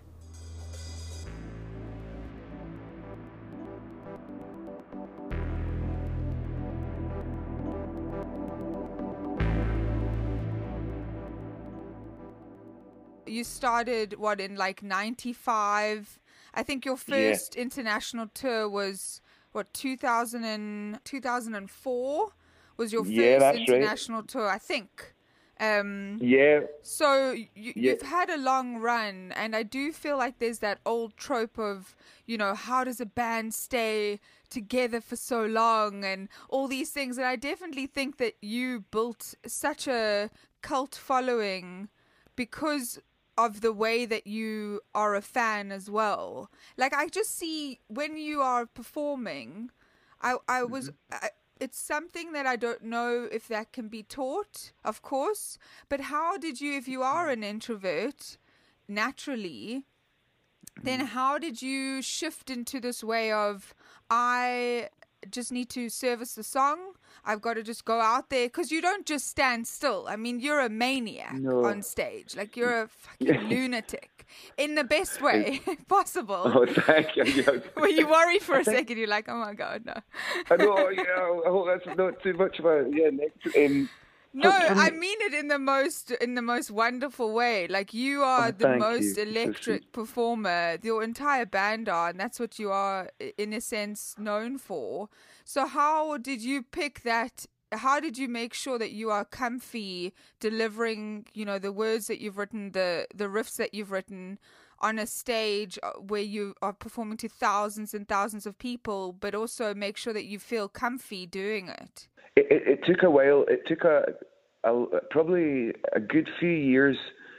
You started, what, in like ninety-five? I think your first yeah. international tour was, what, two thousand and, two thousand four was your first yeah, that's international right. tour, I think. Um, yeah. So you, yeah. you've had a long run, and I do feel like there's that old trope of, you know, how does a band stay together for so long and all these things. And I definitely think that you built such a cult following because of the way that you are a fan as well. Like, I just see when you are performing, I, I was, I, it's something that I don't know if that can be taught, of course, but how did you, if you are an introvert naturally, then how did you shift into this way of, I just need to service the song, I've got to just go out there, because you don't just stand still. I mean, you're a maniac No. on stage. Like, you're a fucking lunatic in the best way possible. Oh, thank you. Yeah. Were you worried for I a think- second? You're like, oh my God, no. I know, yeah, I hope that's not too much of a, yeah, next, um, No, but can- I mean it in the most in the most wonderful way. Like, you are Oh, the thank most you. So electric sweet. performer. Your entire band are, and that's what you are, i- in a sense, known for. So how did you pick that? How did you make sure that you are comfy delivering, you know, the words that you've written, the the riffs that you've written on a stage uh, where you are performing to thousands and thousands of people, but also make sure that you feel comfy doing it? It, it, it took a while. It took a, a probably a good few years.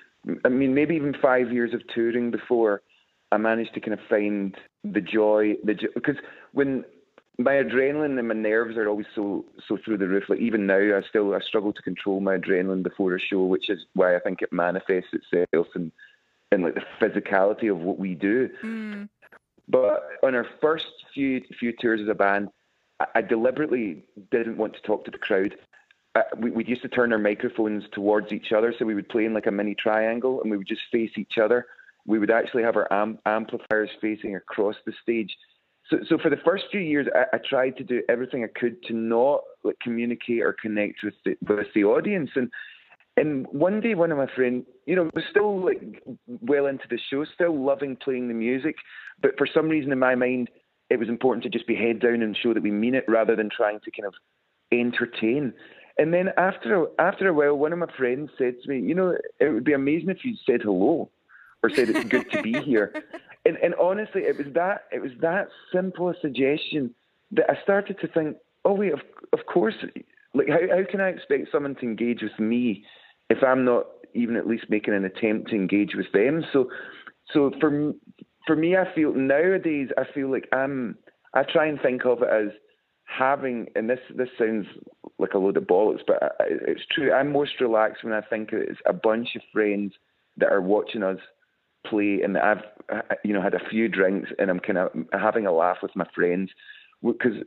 I mean, maybe even five years of touring before I managed to kind of find the joy. The jo- because when my adrenaline and my nerves are always so so through the roof. Like, even now, I still I struggle to control my adrenaline before a show, which is why I think it manifests itself in in like the physicality of what we do. Mm. But on our first few few tours as a band, I, I deliberately didn't want to talk to the crowd. Uh, we, we used to turn our microphones towards each other, so we would play in like a mini triangle, and we would just face each other. We would actually have our am- amplifiers facing across the stage. So, so for the first few years, I, I tried to do everything I could to not like communicate or connect with the, with the audience. And and one day, one of my friends, you know, was still like well into the show, still loving playing the music, but for some reason in my mind, it was important to just be head down and show that we mean it, rather than trying to kind of entertain. And then after a, after a while, one of my friends said to me, you know, it would be amazing if you said hello or said it's good to be here. And, and honestly, it was that it was that simple a suggestion that I started to think, oh wait, of of course, like how how can I expect someone to engage with me if I'm not even at least making an attempt to engage with them? So, so for m- for me, I feel nowadays I feel like I'm I try and think of it as having, and this this sounds like a load of bollocks, but I, it's true. I'm most relaxed when I think it's a bunch of friends that are watching us play, and I've you know had a few drinks and I'm kind of having a laugh with my friends, because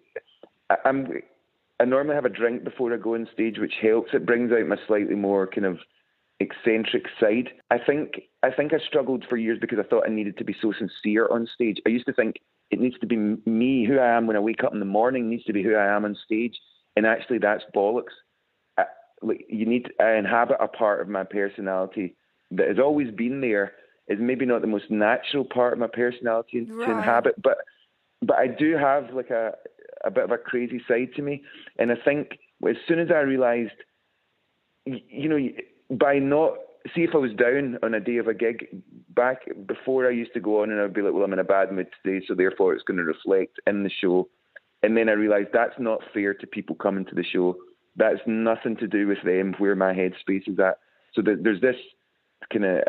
I'm I normally have a drink before I go on stage, which helps. It brings out my slightly more kind of eccentric side. I think I think I struggled for years because I thought I needed to be so sincere on stage. I used to think it needs to be me, who I am when I wake up in the morning needs to be who I am on stage, and actually that's bollocks. I, like you need I inhabit a part of my personality that has always been there. Is maybe not the most natural part of my personality Right. to inhabit, but but I do have like a a bit of a crazy side to me, and I think as soon as I realised, you, you know, by not see if I was down on a day of a gig back before, I used to go on and I'd be like, well, I'm in a bad mood today, so therefore it's going to reflect in the show, and then I realised that's not fair to people coming to the show. That's nothing to do with them, where my headspace is at. So there, there's this kind of.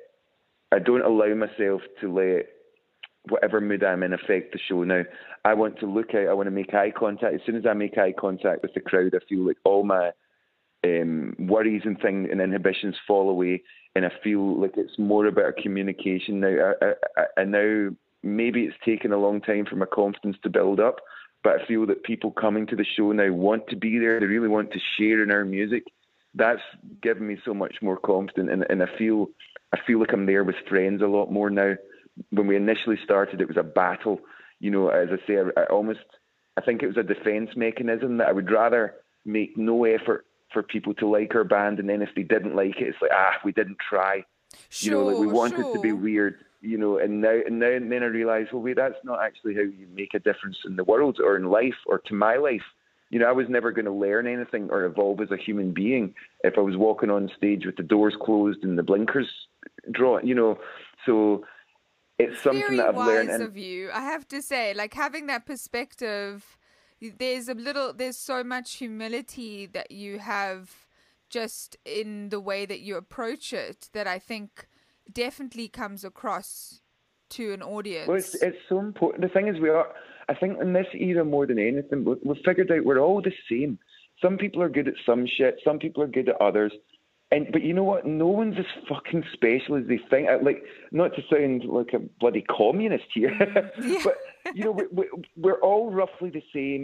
I don't allow myself to let whatever mood I'm in affect the show. Now, I want to look out, I want to make eye contact. As soon as I make eye contact with the crowd, I feel like all my um, worries and things and inhibitions fall away, and I feel like it's more about a communication now. I, I, I now, maybe it's taken a long time for my confidence to build up, but I feel that people coming to the show now want to be there. They really want to share in our music. That's given me so much more confidence, and, and I feel I feel like I'm there with friends a lot more now. When we initially started, it was a battle. You know, as I say, I, I almost, I think it was a defense mechanism that I would rather make no effort for people to like our band, and then if they didn't like it, it's like, ah, we didn't try. Sure, you know, like we wanted sure. to be weird. You know, and now and now and then I realised, well, wait, that's not actually how you make a difference in the world or in life or to my life. You know, I was never going to learn anything or evolve as a human being if I was walking on stage with the doors closed and the blinkers drawn, you know. So it's something Very that I've wise learned. And of you, I have to say, like having that perspective, there's a little, there's so much humility that you have just in the way that you approach it that I think definitely comes across to an audience. Well, it's, it's so important. The thing is, we are, I think in this era more than anything, we- we've figured out we're all the same. Some people are good at some shit, some people are good at others. And But you know what? No one's as fucking special as they think. I- Like, not to sound like a bloody communist here, Yeah. but, you know, we, we, we're all roughly the same.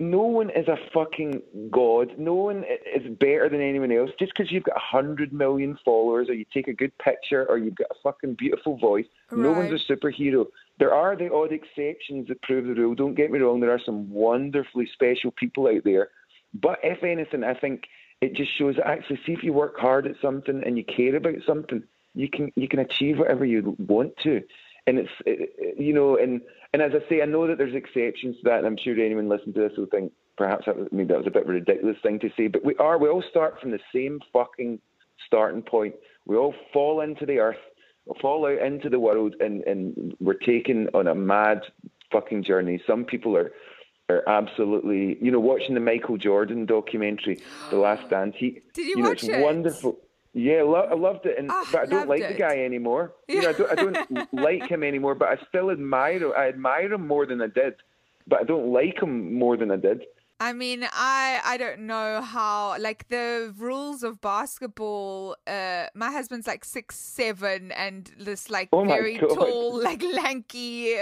no one is a fucking god. No one is better than anyone else. Just because you've got a hundred million followers, or you take a good picture, or you've got a fucking beautiful voice, right. No one's a superhero. There are the odd exceptions that prove the rule. Don't get me wrong. There are some wonderfully special people out there. But if anything, I think it just shows that actually, see, if you work hard at something and you care about something, you can you can achieve whatever you want to. And it's, it, you know, and, and as I say, I know that there's exceptions to that, and I'm sure anyone listening to this will think perhaps that was, maybe that was a bit of a ridiculous thing to say, but we are, we all start from the same fucking starting point. We all fall into the earth, we fall out into the world, and, and we're taken on a mad fucking journey. Some people are, are absolutely, you know, watching the Michael Jordan documentary, The Last Dance. He, Did you, you know, watch it's it? Wonderful. Yeah, lo- I loved it, and oh, but I don't like it. the guy anymore. Yeah. You know, I don't, I don't like him anymore. But I still admire him. I admire him more than I did, but I don't like him more than I did. I mean, I I don't know how, like, the rules of basketball. Uh, my husband's like six seven and this like oh very tall, like lanky,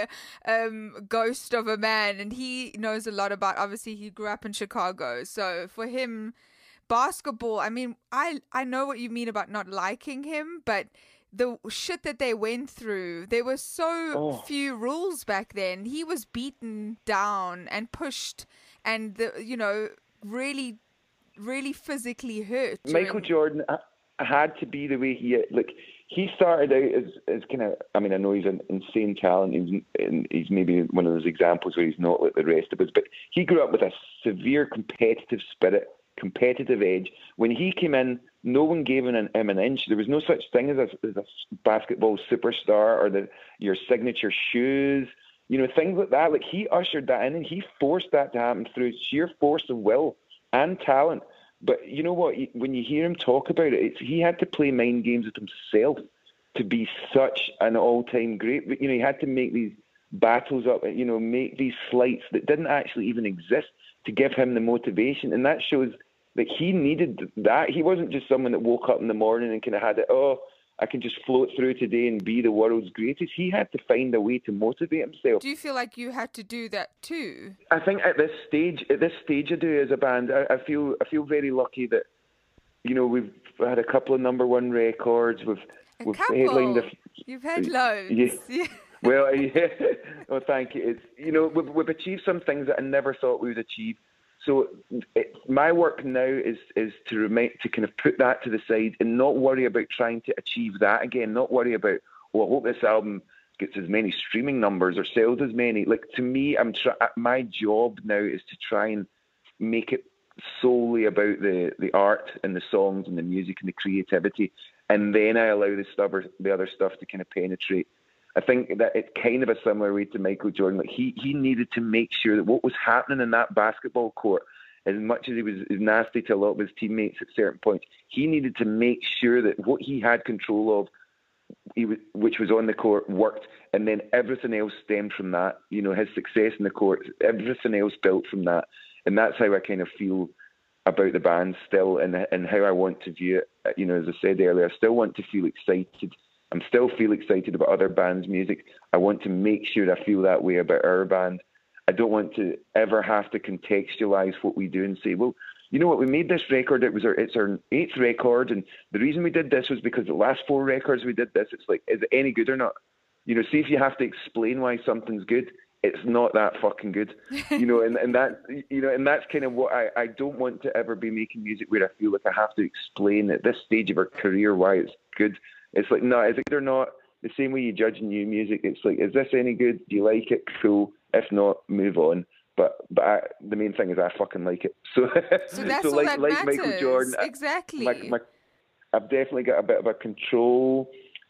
um, ghost of a man, and he knows a lot about. Obviously, he grew up in Chicago, so for him. Basketball, I mean, I I know what you mean about not liking him, but the shit that they went through, there were so oh. few rules back then. He was beaten down and pushed and, the, you know, really, really physically hurt. Michael during... Jordan had to be the way he, like, he started out as, as kind of, I mean, I know he's an insane talent, he's, and he's maybe one of those examples where he's not like the rest of us, but he grew up with a severe competitive spirit, competitive edge. When he came in, no one gave him an, him an inch. There was no such thing as a, as a basketball superstar or the your signature shoes, you know, things like that. Like, he ushered that in, and he forced that to happen through sheer force of will and talent. But you know what? When you hear him talk about it, it's, he had to play mind games with himself to be such an all-time great. You know, he had to make these battles up, you know, make these slights that didn't actually even exist to give him the motivation. And that shows that he needed that. He wasn't just someone that woke up in the morning and kind of had it, oh, I can just float through today and be the world's greatest. He had to find a way to motivate himself. Do you feel like you had to do that too? I think at this stage, at this stage I do as a band, I, I feel I feel very lucky that, you know, we've had a couple of number one records. We've, a we've couple? headlined a, You've had loads. Yeah. yeah. Well, yeah. Oh, thank you. It's, you know, we've, we've achieved some things that I never thought we would achieve. So it, my work now is is to remain, to kind of put that to the side and not worry about trying to achieve that again. Not worry about, well, I hope this album gets as many streaming numbers or sells as many. Like, to me, I'm try, my job now is to try and make it solely about the the art and the songs and the music and the creativity, and then I allow the stuff, the other stuff, to kind of penetrate. I think that it's kind of a similar way to Michael Jordan. Like, he, he needed to make sure that what was happening in that basketball court, as much as he was nasty to a lot of his teammates at certain points, he needed to make sure that what he had control of, he was, which was on the court, worked, and then everything else stemmed from that. You know, his success in the court, everything else built from that. And that's how I kind of feel about the band still, and and how I want to view it. You know, as I said earlier, I still want to feel excited. I'm still feel excited about other bands' music. I want to make sure I feel that way about our band. I don't want to ever have to contextualize what we do and say, well, you know what, we made this record, it was our, it's our eighth record, and the reason we did this was because the last four records we did this. It's like, is it any good or not? You know, see, if you have to explain why something's good, it's not that fucking good. You know, and, and that, you know, and that's kind of what I, I don't want to ever be making music where I feel like I have to explain at this stage of our career why it's good. It's like, no, is it good or not? The same way you judge new music. It's like, is this any good? Do you like it? Cool. If not, move on. But but I, the main thing is I fucking like it. So, so that's so all like, that like matters. Michael Jordan, exactly. My, my, I've definitely got a bit of a control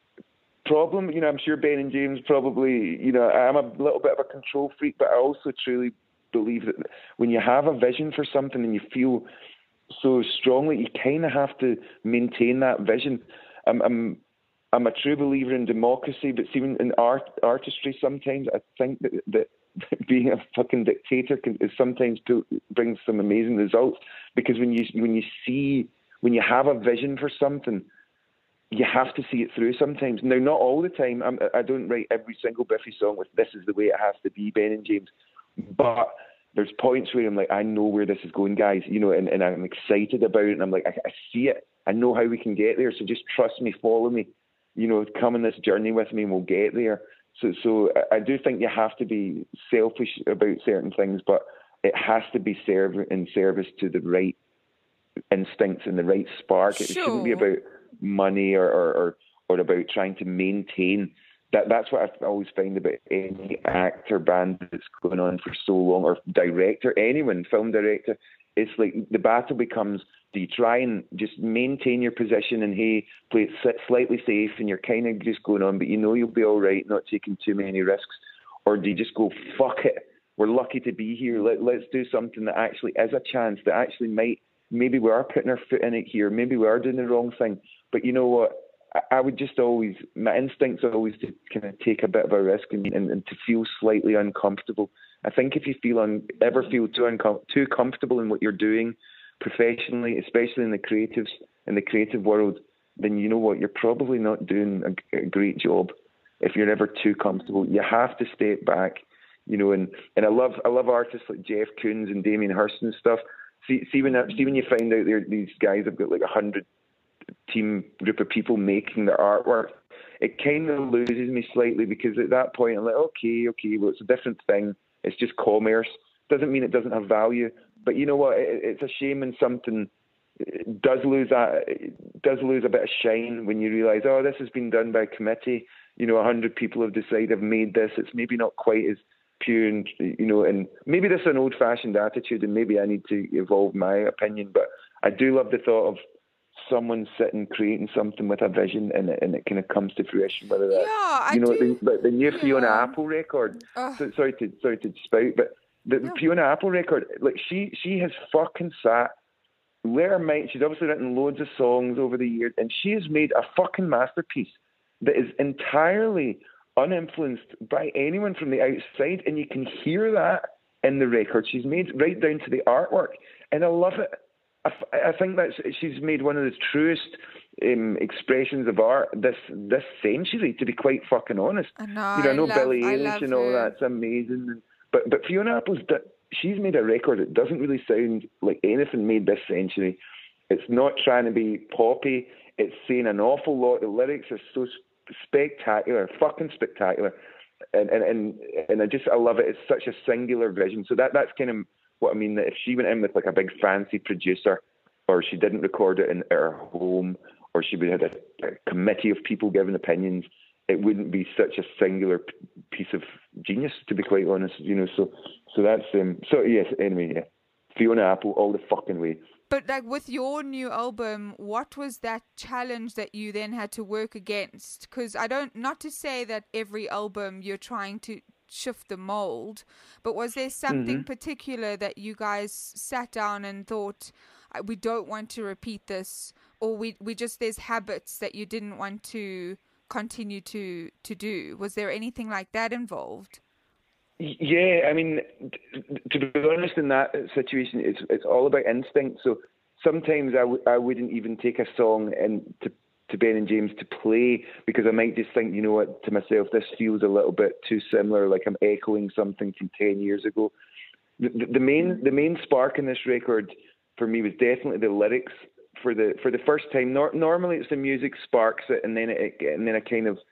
problem. You know, I'm sure Ben and James probably, you know, I'm a little bit of a control freak, but I also truly believe that when you have a vision for something and you feel so strongly, you kind of have to maintain that vision. I'm, I'm I'm a true believer in democracy, but even in art, artistry, sometimes I think that, that being a fucking dictator can is sometimes to, brings some amazing results. Because when you when you see when you have a vision for something, you have to see it through sometimes. Now, not all the time. I'm, I don't write every single Biffy song with "This is the way it has to be," Ben and James, but there's points where I'm like, I know where this is going, guys, you know, and, and I'm excited about it. And I'm like, I, I see it. I know how we can get there. So just trust me, follow me, you know, come on this journey with me and we'll get there. So, so I do think you have to be selfish about certain things, but it has to be serve in service to the right instincts and the right spark. It Sure. shouldn't be about money or, or, or, or about trying to maintain. That that's what I always find about any actor band that's going on for so long, or director, anyone, film director. It's like the battle becomes, do you try and just maintain your position and, hey, play it slightly safe and you're kind of just going on, but you know you'll be all right, not taking too many risks? Or do you just go, fuck it, we're lucky to be here, Let, let's do something that actually is a chance, that actually might, maybe we are putting our foot in it here, maybe we are doing the wrong thing. But you know what? I, I would just always, my instincts are always to kind of take a bit of a risk and, and, and to feel slightly uncomfortable. I think if you feel un, ever feel too uncom- too comfortable in what you're doing professionally, especially in the creatives, in the creative world, then you know what, you're probably not doing a, a great job. If you're ever too comfortable, you have to step back, you know. And, and I love I love artists like Jeff Koons and Damien Hirst and stuff. See see when see when you find out there these guys have got like a hundred team group of people making their artwork, it kind of loses me slightly, because at that point I'm like, okay, okay, well, it's a different thing. It's just commerce. Doesn't mean it doesn't have value. But you know what? It, it's a shame when something does lose that, does lose a bit of shine when you realise, oh, this has been done by a committee. You know, a hundred people have decided, have made this. It's maybe not quite as pure, and you know, and maybe this is an old-fashioned attitude, and maybe I need to evolve my opinion. But I do love the thought of someone sitting creating something with a vision, and it, and it kind of comes to fruition. Whether that, Yeah, I you know, do. the, the new Yeah. Fiona Apple record. Ugh. So, sorry to sorry to spout, but the No. Fiona Apple record, like she she has fucking sat. Let her mind. She's obviously written loads of songs over the years, and she has made a fucking masterpiece that is entirely uninfluenced by anyone from the outside, and you can hear that in the record. She's made right down to the artwork, and I love it. I, I think that she's made one of the truest um, expressions of art this this century, to be quite fucking honest. I know, you know, I know I love- Billie I Eilish love and all her. that's amazing, but but Fiona Apple's she's made a record that doesn't really sound like anything made this century. It's not trying to be poppy. It's saying an awful lot. The lyrics are so spectacular, fucking spectacular, and and and, and I just I love it. It's such a singular vision. So that that's kind of what I mean. That if she went in with like a big fancy producer, or she didn't record it in her home, or she would have had a, a committee of people giving opinions, it wouldn't be such a singular p- piece of genius, to be quite honest. You know, so so that's um. So yes, anyway, yeah, Fiona Apple all the fucking way. But like with your new album, what was that challenge that you then had to work against? Because I don't, not to say that every album you're trying to shift the mold, but was there something Mm-hmm. particular that you guys sat down and thought, "Uh, we don't want to repeat this, or we, we just, there's habits that you didn't want to continue to, to do? Was there anything like that involved? Yeah, I mean, t- to be honest, in that situation, it's it's all about instinct. So sometimes I, w- I wouldn't even take a song and to to Ben and James to play, because I might just think, you know what, to myself, this feels a little bit too similar, like I'm echoing something from ten years ago. The, the, the main the main spark in this record for me was definitely the lyrics. For the for the first time, nor- normally it's the music sparks it, and then it and then I kind of.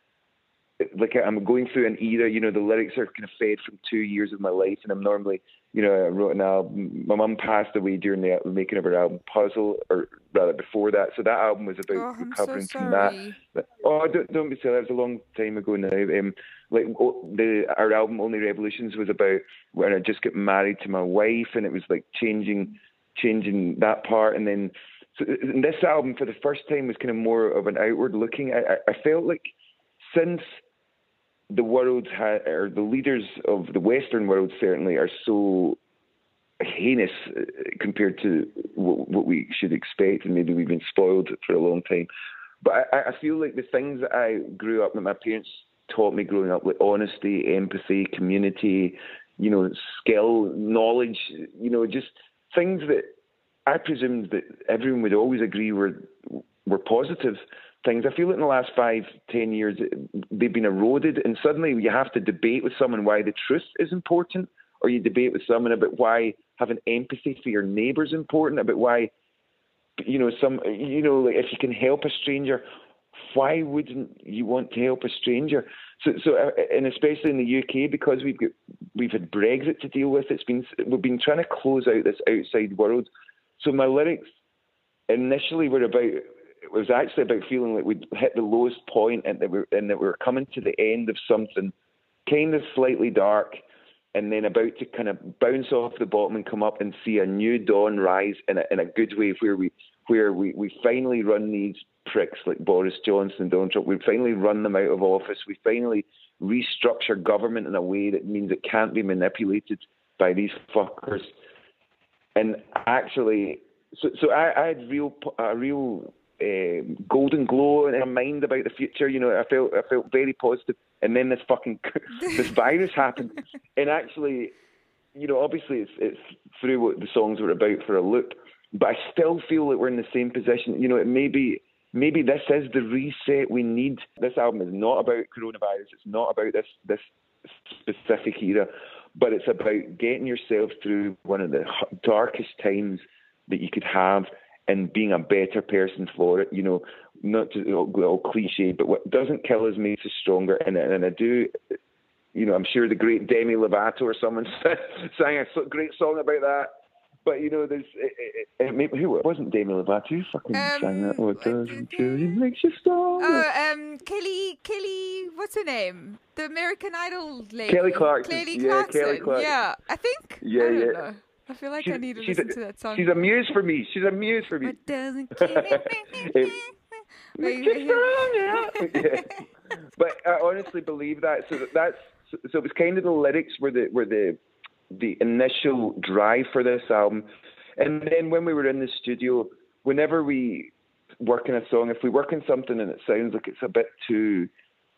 Like I'm going through an era, you know, the lyrics are kind of fed from two years of my life, and I'm normally, you know, I wrote an album. My mum passed away during the making of her album Puzzle, or rather before that. So that album was about Oh, I'm recovering so from sorry. that. Oh, don't, don't be silly. That was a long time ago now. Um, like oh, the our album Only Revolutions was about when I just got married to my wife, and it was like changing, changing that part, and then so this album for the first time was kind of more of an outward looking. I, I, I felt like since the world ha- or the leaders of the Western world certainly are so heinous uh, compared to what, what we should expect, and maybe we've been spoiled for a long time. But I, I feel like the things that I grew up, that my parents taught me growing up, like honesty, empathy, community, you know, skill, knowledge, you know, just things that I presumed that everyone would always agree were were positive things. I feel like in the last five, ten years, they've been eroded, and suddenly you have to debate with someone why the truth is important, or you debate with someone about why having empathy for your neighbour is important, about why, you know, some, you know, like if you can help a stranger, why wouldn't you want to help a stranger? So, so, uh, and especially in the U K, because we've got, we've had Brexit to deal with. It's been, we've been trying to close out this outside world. So my lyrics initially were about, it was actually about feeling like we'd hit the lowest point and that we're, and that we were coming to the end of something kind of slightly dark, and then about to kind of bounce off the bottom and come up and see a new dawn rise in a, in a good way, where we, where we, we finally run these pricks like Boris Johnson and Donald Trump. We finally run them out of office. We finally restructure government in a way that means it can't be manipulated by these fuckers. And actually, so so I, I had real a real uh, golden glow in my mind about the future. You know, I felt I felt very positive. And then this fucking this virus happened. And actually, you know, obviously it's it's through what the songs were about for a loop. But I still feel that we're in the same position. You know, it may be. Maybe this is the reset we need. This album is not about coronavirus. It's not about this this specific era, but it's about getting yourself through one of the darkest times that you could have and being a better person for it. You know, not to go all cliche, but what doesn't kill us makes us stronger. And, and I do, you know, I'm sure the great Demi Lovato or someone sang a great song about that. But, you know, there's, it, it, it, maybe, who, it wasn't Demi Lovato, who fucking Um, sang that? What doesn't kill you makes you strong. Oh, um, Kelly, Kelly, what's her name? The American Idol lady. Kelly Clarkson. Kelly Yeah, Clarkson. Kelly Clarkson. Yeah, I think. Yeah, I don't yeah. know. I feel like She's- I need to she's listen a- to that song. She's a muse for me. She's a muse for me. What doesn't kill It- you Makes you strong, yeah. Yeah. But I honestly believe that. So that, that's so it was kind of the lyrics were the were the the initial drive for this album. And then when we were in the studio, whenever we work in a song, if we work in something and it sounds like it's a bit too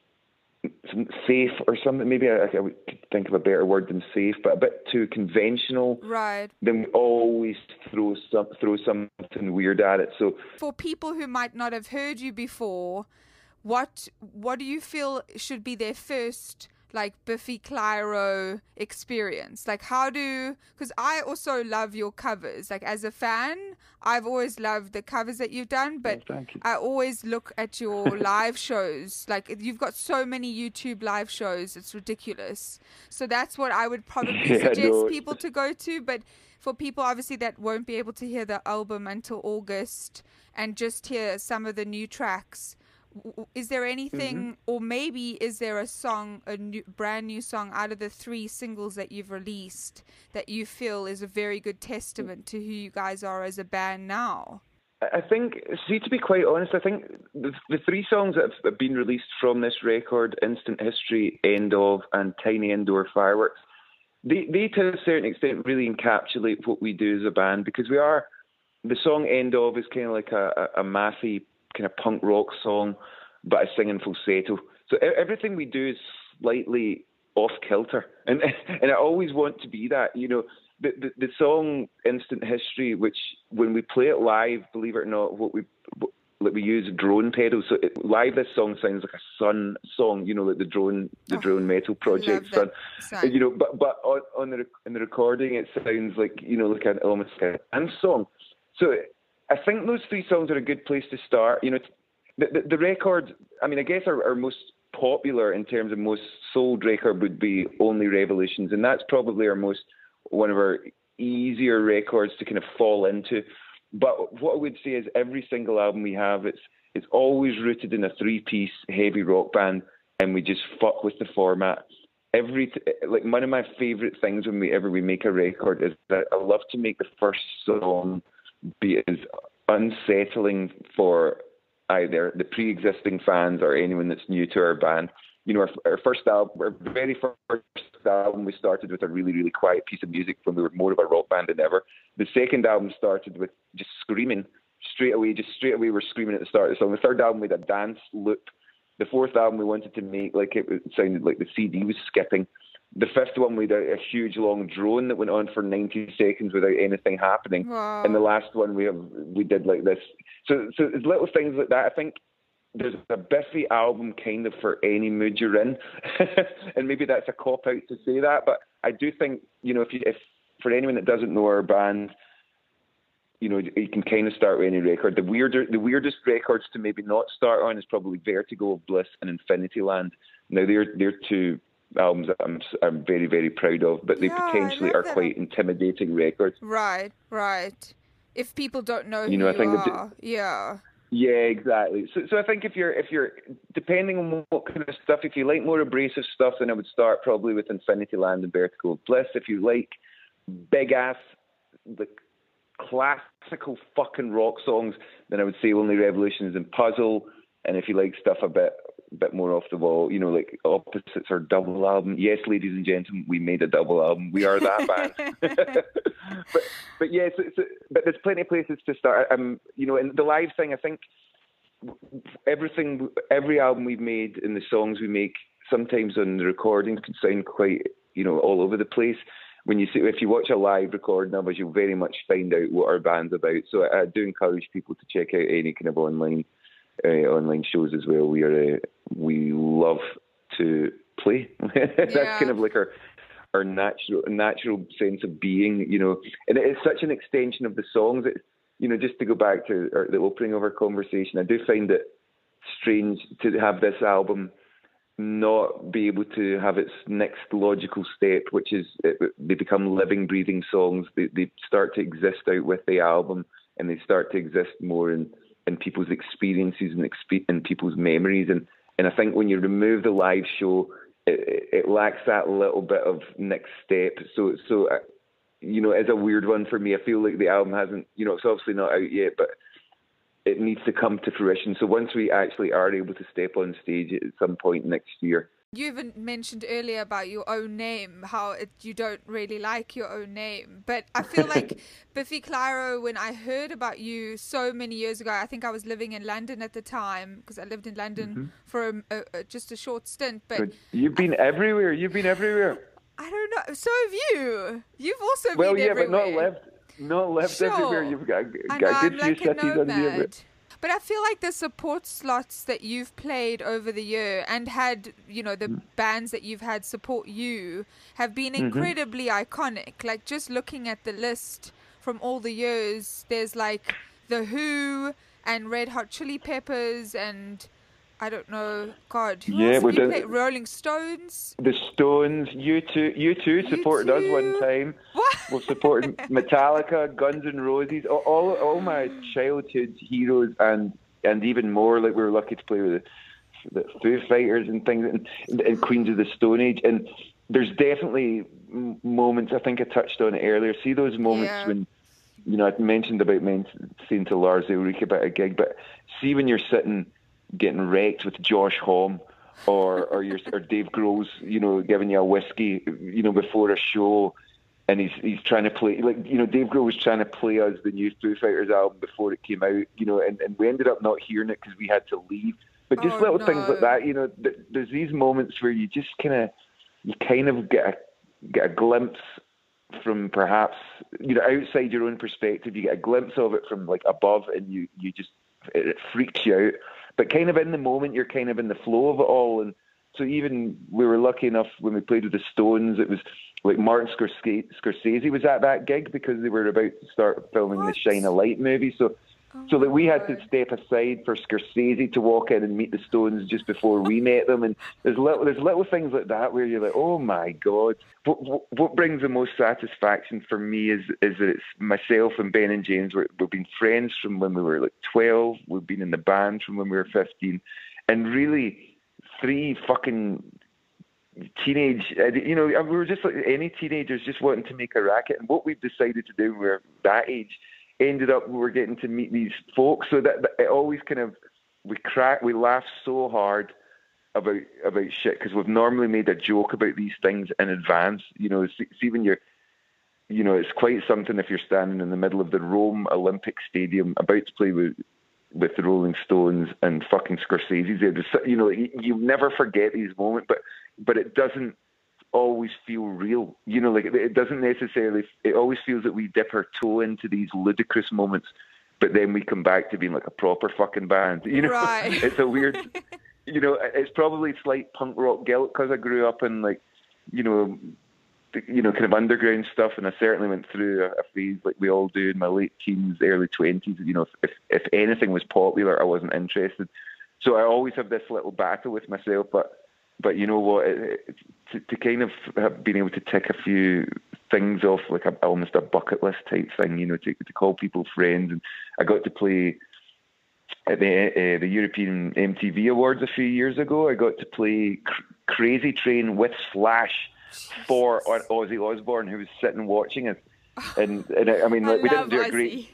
safe or something, maybe I, I would think of a better word than safe, but a bit too conventional, Right. then we always throw some, throw something weird at it. So For people who might not have heard you before, what what do you feel should be their first like Biffy Clyro experience? Like how do, because I also love your covers. Like as a fan, I've always loved the covers that you've done, but Oh, thank you. I always look at your live shows. Like you've got so many YouTube live shows, it's ridiculous. So that's what I would probably Yeah, suggest no. people to go to. But for people obviously that won't be able to hear the album until August and just hear some of the new tracks, w- is there anything, Mm-hmm. or maybe is there a song, a new, brand new song out of the three singles that you've released that you feel is a very good testament to who you guys are as a band now? I think, see, to be quite honest, I think the, the three songs that have been released from this record, Instant History, End Of, and Tiny Indoor Fireworks, they, they to a certain extent really encapsulate what we do as a band, because we are, the song End Of is kind of like a, a, a mathy kind of punk rock song, but I sing in falsetto. So e- everything we do is slightly off kilter, and and I always want to be that. You know, the, the the song Instant History, which when we play it live, believe it or not, what we like we use drone pedals. So it, live, this song sounds like a Sun song. You know, like the drone the Oh, drone metal project love Sun. that song. You know, but but on, on the in the recording, it sounds like, you know, like an almost like a dance song. So I think those three songs are a good place to start. You know, the, the, the record, I mean, I guess our, our most popular in terms of most sold record would be Only Revolutions, and that's probably our most, one of our easier records to kind of fall into. But what I would say is every single album we have, it's it's always rooted in a three-piece heavy rock band, and we just fuck with the format. Every t- like one of my favorite things when we ever we make a record is that I love to make the first song be as unsettling for either the pre-existing fans or anyone that's new to our band. You know, our, our first album, our very first album, we started with a really, really quiet piece of music when we were more of a rock band than ever. The second album started with just screaming straight away, just straight away we're screaming at the start of the song. The third album we had a dance loop. The fourth album we wanted to make like it sounded like the C D was skipping. The fifth one we had a, a huge long drone that went on for ninety seconds without anything happening. Wow. And the last one we have we did like this. So so it's little things like that. I think there's a Biffy album kind of for any mood you're in. And maybe that's a cop out to say that, but I do think, you know, if you, if for anyone that doesn't know our band, you know, you can kind of start with any record. The weirder, the weirdest records to maybe not start on is probably Vertigo of Bliss and Infinity Land. Now they're they're two albums that I'm I'm very very proud of, but they Yeah, I potentially love are that. quite intimidating records. Right, right. If people don't know who You know, I you think that- are, yeah. Yeah, exactly. So, so I think if you're, if you're, depending on what kind of stuff, if you like more abrasive stuff, then I would start probably with Infinity Land and Vertigo of Bliss. If you like big ass, the classical fucking rock songs, then I would say Only Revolutions and Puzzle. And if you like stuff a bit, bit more off the wall, you know, like Opposites or double album. Yes, ladies and gentlemen, we made a double album. We are that band. but, but yeah, so, so, but there's plenty of places to start. Um, you know, and the live thing, I think everything, every album we've made and the songs we make, sometimes on the recordings can sound quite, you know, all over the place. When you see, if you watch a live recording of us, you'll very much find out what our band's about. So I, I do encourage people to check out any kind of online uh, online shows as well. We are uh, we love to play. That's Yeah. kind of like our our natural natural sense of being, you know. And it is such an extension of the songs. That, you know, just to go back to our, the opening of our conversation, I do find it strange to have this album not be able to have its next logical step, which is it, they become living, breathing songs. They, they start to exist out with the album, and they start to exist more in, in people's experiences and exp- in people's memories. And, and I think when you remove the live show, it, it lacks that little bit of next step. So, so uh, you know, it's a weird one for me. I feel like the album hasn't, you know, it's obviously not out yet, but it needs to come to fruition. So once we actually are able to step on stage at some point next year. You even mentioned earlier about your own name, how it, you don't really like your own name. But I feel like Biffy Clyro, when I heard about you so many years ago, I think I was living in London at the time, because I lived in London mm-hmm. for a, a, a, just a short stint. But Good. You've been I, everywhere. You've been everywhere. I don't know. So have you. You've also well, been yeah, everywhere. Well, yeah, but not lived. Not left sure. everywhere. You've got, I got know, good I'm few like a cities under your belt. But I feel like the support slots that you've played over the year and had, you know, the mm. bands that you've had support you have been incredibly mm-hmm. iconic. Like, just looking at the list from all the years, there's like The Who and Red Hot Chili Peppers and I don't know, God, who yeah, else have you done, played? Rolling Stones? The Stones, you two, you two supported us one time. What? We've supported Metallica, Guns N' Roses, all, all all my childhood heroes, and and even more. Like we were lucky to play with the, the Foo Fighters and things, and, and Queens of the Stone Age. And there's definitely moments. I think I touched on it earlier. See those moments yeah. when, you know, I mentioned about men saying to Lars Ulrich about a gig, but see when you're sitting getting wrecked with Josh Homme or or your or Dave Grohl's, you know, giving you a whiskey, you know, before a show, and he's he's trying to play, like, you know, Dave Grohl was trying to play us the new Foo Fighters album before it came out, you know, and, and we ended up not hearing it because we had to leave. But just oh, little no. things like that, you know, th- there's these moments where you just kind of, you kind of get a, get a glimpse from perhaps, you know, outside your own perspective, you get a glimpse of it from like above, and you, you just, it, it freaks you out. But kind of in the moment, you're kind of in the flow of it all. And so even we were lucky enough when we played with the Stones, it was like Martin Scorsese, Scorsese was at that gig because they were about to start filming what? the Shine a Light movie. So oh so that we had to step aside for Scorsese to walk in and meet the Stones just before we met them. And there's little, there's little things like that where you're like, oh my God. What, what, what brings the most satisfaction for me is is that it's myself and Ben and James. We're, we've been friends from when we were like twelve. We've been in the band from when we were fifteen. And really, three fucking teenage, you know, we were just like any teenagers just wanting to make a racket. And what we've decided to do when we were that age, ended up we were getting to meet these folks, so that, that it always kind of we crack we laugh so hard about about shit because we've normally made a joke about these things in advance. You know, see, see when you're, you know, it's quite something if you're standing in the middle of the Rome Olympic Stadium about to play with with the Rolling Stones and fucking Scorsese's there. You know, you, you never forget these moments, but but it doesn't always feel real, you know, like it doesn't necessarily, it always feels that we dip our toe into these ludicrous moments, but then we come back to being like a proper fucking band, you know. Right. It's a weird, you know, it's probably slight punk rock guilt because I grew up in like, you know, you know, kind of underground stuff, and I certainly went through a, a phase like we all do in my late teens, early twenties. You know, if if anything was popular, I wasn't interested. So I always have this little battle with myself. But but you know what? It, it, to, to kind of have been able to tick a few things off, like a, almost a bucket list type thing. You know, to to call people friends, and I got to play at the uh, the European M T V Awards a few years ago. I got to play Cr- Crazy Train with Slash for Ozzy Osbourne, who was sitting watching us, and and I mean, like, I we didn't love do a Ozzy. great.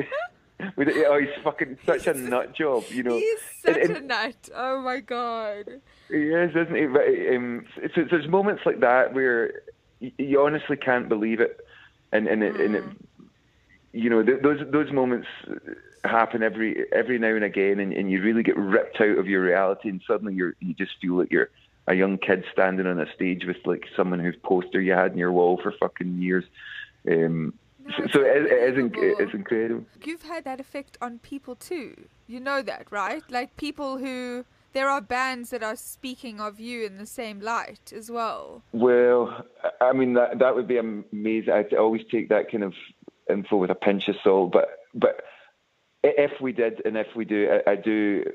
we did, oh, he's fucking such a nut job, you know. He's such And- a nut. Oh my god. He is, isn't he? But, um, so there's moments like that where you, you honestly can't believe it, and and it, and it, you know, th- those those moments happen every every now and again, and, and you really get ripped out of your reality, and suddenly you're you just feel like you're a young kid standing on a stage with like someone whose poster you had in your wall for fucking years. Um, No, so it's so it, it is inc- unbelievable. it's incredible. You've had that effect on people too. You know that, right? Like people who, there are bands that are speaking of you in the same light as well. Well, I mean that that would be amazing. I always take that kind of info with a pinch of salt, but but if we did and if we do, I, I do.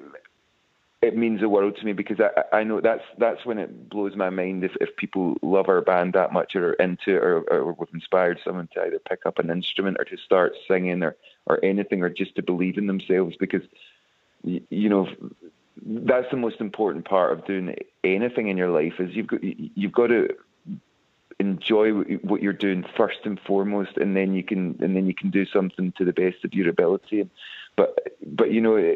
It means the world to me, because I, I know that's that's when it blows my mind if, if people love our band that much, or are into it, or, or we've inspired someone to either pick up an instrument or to start singing, or, or anything, or just to believe in themselves. Because, you, you know, that's the most important part of doing anything in your life, is you've got, you've got to enjoy what you're doing first and foremost, and then you can and then you can do something to the best of your ability. But but you know,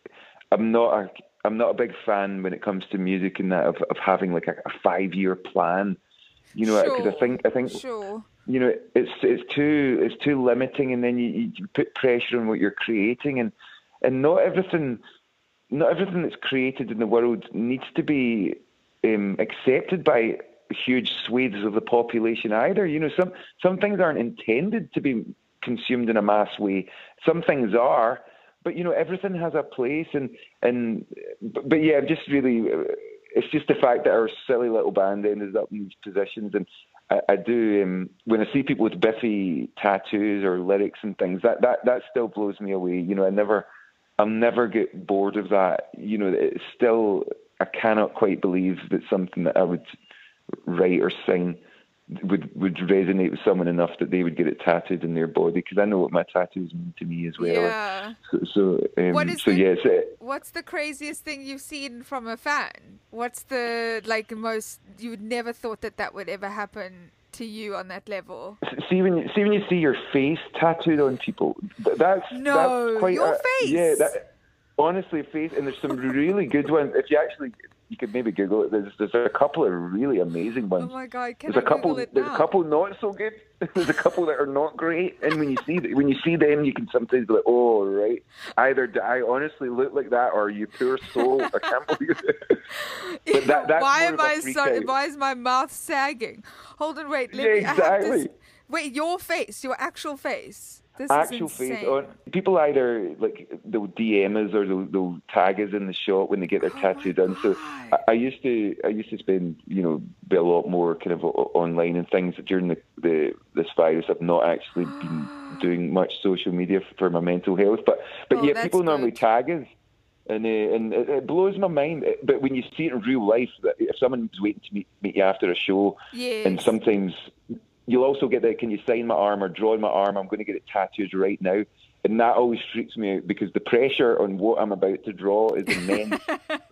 I'm not a I'm not a big fan when it comes to music and that of, of having like a, a five year plan, you know, because Sure, I think I think Sure. you know it's it's too it's too limiting, and then you, you put pressure on what you're creating, and and not everything not everything that's created in the world needs to be um, accepted by huge swathes of the population either. You know, some some things aren't intended to be consumed in a mass way. Some things are. But, you know, everything has a place, and, and but, but yeah, just really, it's just the fact that our silly little band ended up in these positions. And I, I do, um, when I see people with biffy tattoos or lyrics and things, that, that, that still blows me away. You know, I never, I'll never get bored of that. You know, it's still, I cannot quite believe that something that I would write or sing would would resonate with someone enough that they would get it tattooed in their body, because I know what my tattoos mean to me as well. Yeah. So, so, um, What is so the- yeah, it's, uh, What's the craziest thing you've seen from a fan? What's the, like, most, you would never thought that that would ever happen to you on that level? see when you, see when you see your face tattooed on people, th- that's No, that's quite your a, face? Yeah, that, honestly, face, and there's some really good ones. If you actually, you could maybe Google it. There's there's a couple of really amazing Oh ones. my god, can There's I a couple. Google it There's now? a couple not so good. There's a couple that are not great. And when you see th- when you see them, you can sometimes be like, "Oh, right, either do I honestly look like that, or you poor soul." I can't believe it. But that, that's why more am of a I freak so? out. Why is my mouth sagging? Hold on, wait. Let Yeah, me. I have exactly. this, wait, your face, your actual face. This Actual is face insane. on people either like they'll D M us or they'll, they'll tag us in the shop when they get their Oh tattoo my done. So God. I, I used to I used to spend you know be a lot more kind of o- online and things during the, the this virus. I've not actually been doing much social media for my mental health, but but Oh, yeah, that's people normally good. tag us. And, uh, and it, it blows my mind. But when you see it in real life, that if someone's waiting to meet, meet you after a show, Yes. and sometimes you'll also get that, can you sign my arm or draw on my arm? I'm going to get it tattooed right now. And that always freaks me out, because the pressure on what I'm about to draw is immense.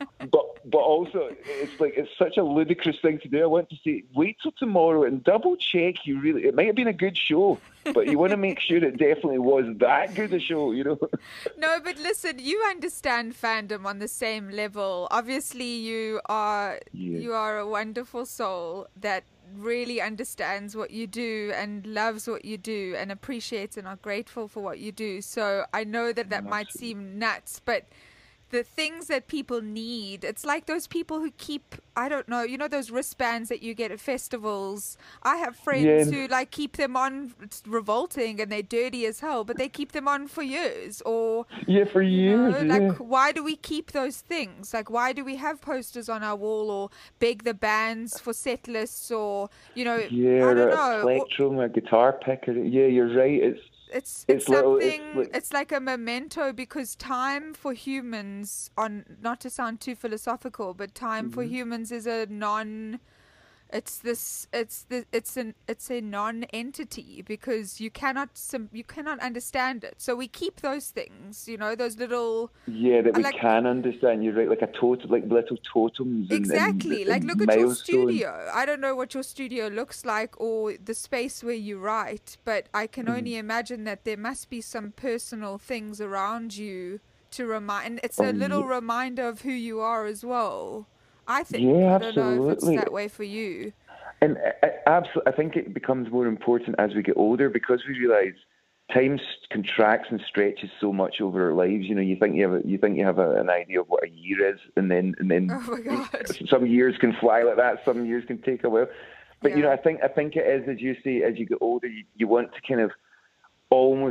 but but also, it's like, it's such a ludicrous thing to do. I want to say, wait till tomorrow and double check you really, it might have been a good show, but you want to make sure it definitely was that good a show, you know? No, but listen, you understand fandom on the same level. Obviously, you are Yeah. you are a wonderful soul that really understands what you do and loves what you do and appreciates and are grateful for what you do. So I know that that might seem nuts, but the things that people need. It's like those people who keep, I don't know, you know those wristbands that you get at festivals. I have friends Yeah. who like keep them on. It's revolting and they're dirty as hell, but they keep them on for years. Or Yeah, for years. know, yeah. like, why do we keep those things? Like, why do we have posters on our wall or beg the bands for set lists or, you know, yeah, I don't a know. plectrum, a guitar picker. Yeah, you're right. It's It's It's it's little- it's something. like- It's like a memento because time for humans, on not to sound too philosophical, but time for Mm-hmm. humans is a non. It's this. It's the. It's an. It's a non-entity because you cannot. Sim, you cannot understand it. So we keep those things. You know, those little. yeah that we like- can understand. You're right, like a totem, like little totems. And, Exactly. and, Like, and look at your milestones. studio. I don't know what your studio looks like or the space where you write, but I can only Mm. imagine that there must be some personal things around you to remind. It's a Oh, little yeah. reminder of who you are as well. I think. Yeah, I don't know if it's absolutely. that way for you. And absolutely, I think it becomes more important as we get older because we realise time s- contracts and stretches so much over our lives. You know, you think you have a, you think you have a, an idea of what a year is, and then and then Oh my God. some years can fly like that. Some years can take a while. But you know, Yeah. I think I think it is as you say, as you get older, you, you want to kind of almost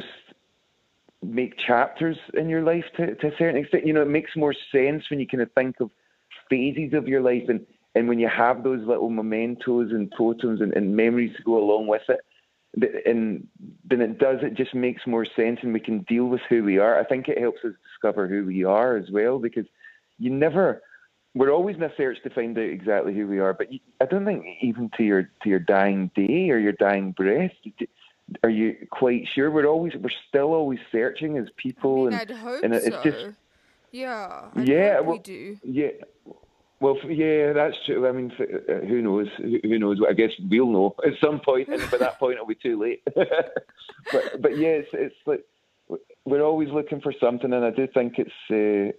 make chapters in your life to, to a certain extent. You know, it makes more sense when you kind of think of phases of your life and, and when you have those little mementos and totems and, and memories to go along with it. th- And then it does, it just makes more sense and we can deal with who we are. I think it helps us discover who we are as well because you never, we're always in a search to find out exactly who we are, but you, I don't think even to your to your dying day or your dying breath, are you quite sure? We're always, we're still always searching as people, I mean, and I'd hope and it's so. just yeah. I'd yeah, hope well, we do. yeah. Well, f- yeah, that's true. I mean, f- uh, who knows? Who who knows? I guess we'll know at some point, and by that point, it'll be too late. but but yeah, it's, it's like we're always looking for something, and I do think it's. Uh,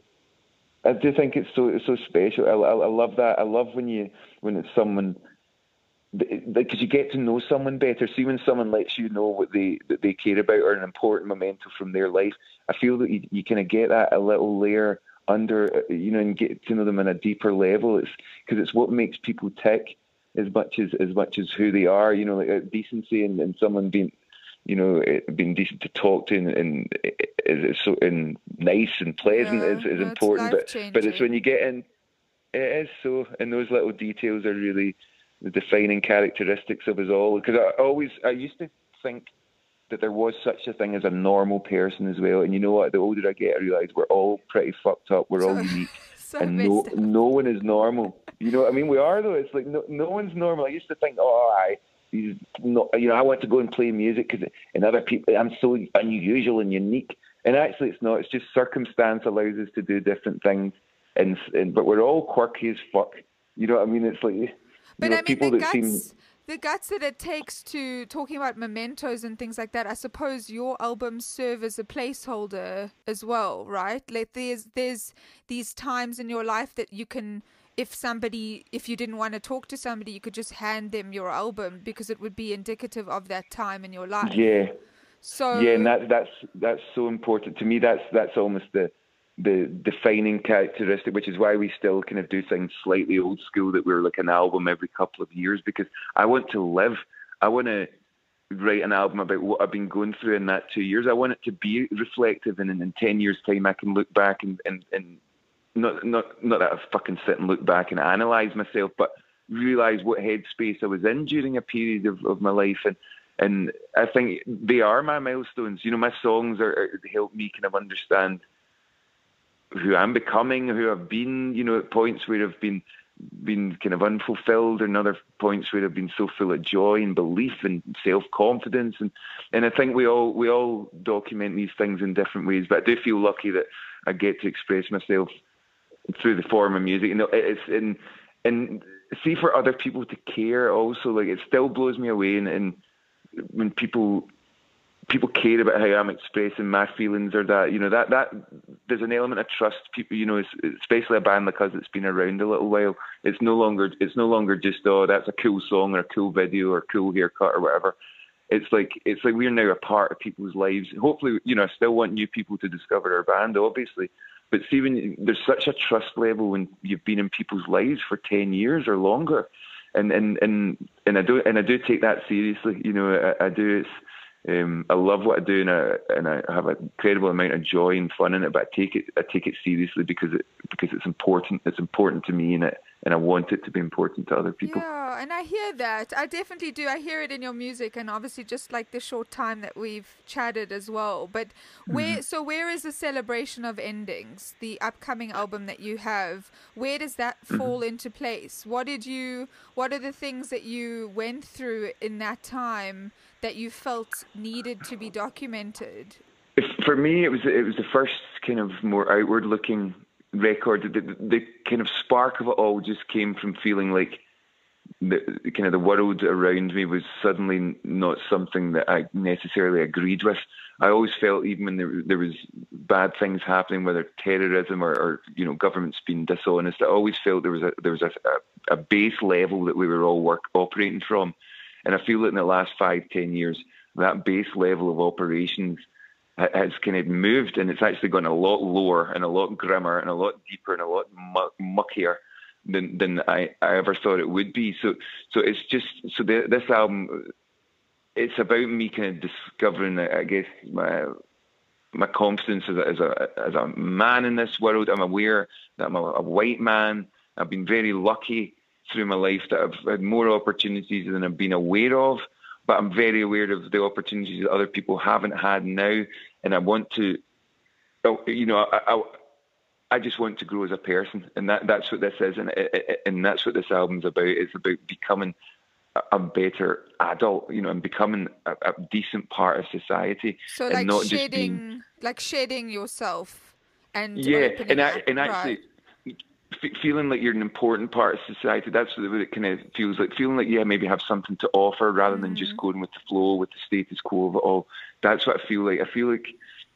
I do think it's so it's so special. I, I, I love that. I love when you when it's someone because you get to know someone better. See, when someone lets you know what they that they care about or an important memento from their life, I feel that you, you kind of get that a little layer under, you know, and get to know them on a deeper level. It's because it's what makes people tick as much as as much as who they are. You know, like uh, decency and, and someone being, you know, being decent to talk to and, and is so and nice and pleasant Yeah, is, is no, it's important. But but it's life-changing. when you get in, it is so, and those little details are really the defining characteristics of us all. Because I always, I used to think that there was such a thing as a normal person as well. And you know what? The older I get, I realise we're all pretty fucked up. We're all So- unique. So and no, messed up. no one is normal. You know what I mean? We are though. It's like no, no one's normal. I used to think, oh, I, these, no, you know, I want to go and play music because, and other people, I'm so unusual and unique. And actually, it's not. It's just circumstance allows us to do different things. And, and but we're all quirky as fuck. You know what I mean? It's like, you But know, I mean, people the that seem. guts, the guts that it takes to talking about mementos and things like that. I suppose your albums serve as a placeholder as well, right? Like there's there's these times in your life that you can, if somebody, if you didn't want to talk to somebody, you could just hand them your album because it would be indicative of that time in your life. Yeah. So Yeah, and that, that's that's so important to me. That's that's almost the the defining characteristic, which is why we still kind of do things slightly old school. That we're like an album every couple of years because I want to live. I want to write an album about what I've been going through in that two years. I want it to be reflective, and in, in ten years' time, I can look back and and, and not not not that I fucking sit and look back and analyze myself, but realize what headspace I was in during a period of, of my life. And And I think they are my milestones. You know, my songs are, are they help me kind of understand who I'm becoming, who I've been. You know, at points where I've been been kind of unfulfilled, and other points where I've been so full of joy and belief and self confidence. And and I think we all we all document these things in different ways. But I do feel lucky that I get to express myself through the form of music. You know, it's in and see for other people to care also. Like it still blows me away, and. and when people people care about how I'm expressing my feelings, or that, you know, that that there's an element of trust. People, you know, especially a band like us that's been around a little while. It's no longer it's no longer just, oh, that's a cool song or a cool video or a cool haircut or whatever. It's like it's like we're now a part of people's lives. Hopefully, you know, I still want new people to discover our band, obviously, But see, when there's such a trust level when you've been in people's lives for ten years or longer, and and and, and I do and I do take that seriously. You know, I, I do. It's, um, I love what I do, and I and I have an incredible amount of joy and fun in it. But I take it I take it seriously because it because it's important. It's important to me, and it and I want it to be important to other people. Yeah, and I hear that. I definitely do. I hear it in your music, and obviously just like the short time that we've chatted as well. But where, mm-hmm. so where is the Celebration of Endings, the upcoming album that you have? Where does that fall mm-hmm. into place? What did you? What are the things that you went through in that time that you felt needed to be documented? For me, it was it was the first kind of more outward looking record. The, the kind of spark of it all just came from feeling like the kind of the world around me was suddenly not something that I necessarily agreed with. I always felt, even when there, there was bad things happening, whether terrorism or, or you know governments being dishonest, I always felt there was a there was a, a base level that we were all work operating from, and I feel that in the last five ten years that base level of operations has kind of moved, and it's actually gone a lot lower and a lot grimmer and a lot deeper and a lot muck, muckier than than I, I ever thought it would be. So so it's just so the, this album, it's about me kind of discovering, I guess, my my confidence as a, as a as a man in this world. I'm aware that I'm a, a white man. I've been very lucky through my life that I've had more opportunities than I've been aware of. But I'm very aware of the opportunities that other people haven't had now, and I want to, you know, I, I, I just want to grow as a person, and that, that's what this is, and and that's what this album's about. It's about becoming a better adult, you know, and becoming a, a decent part of society. So, and like not shedding, just being, like shedding yourself, and yeah, and I, and right. actually. Feeling like you're an important part of society, that's what it kind of feels like. Feeling like, yeah, maybe have something to offer rather mm-hmm. than just going with the flow, with the status quo of it all. That's what I feel like. I feel like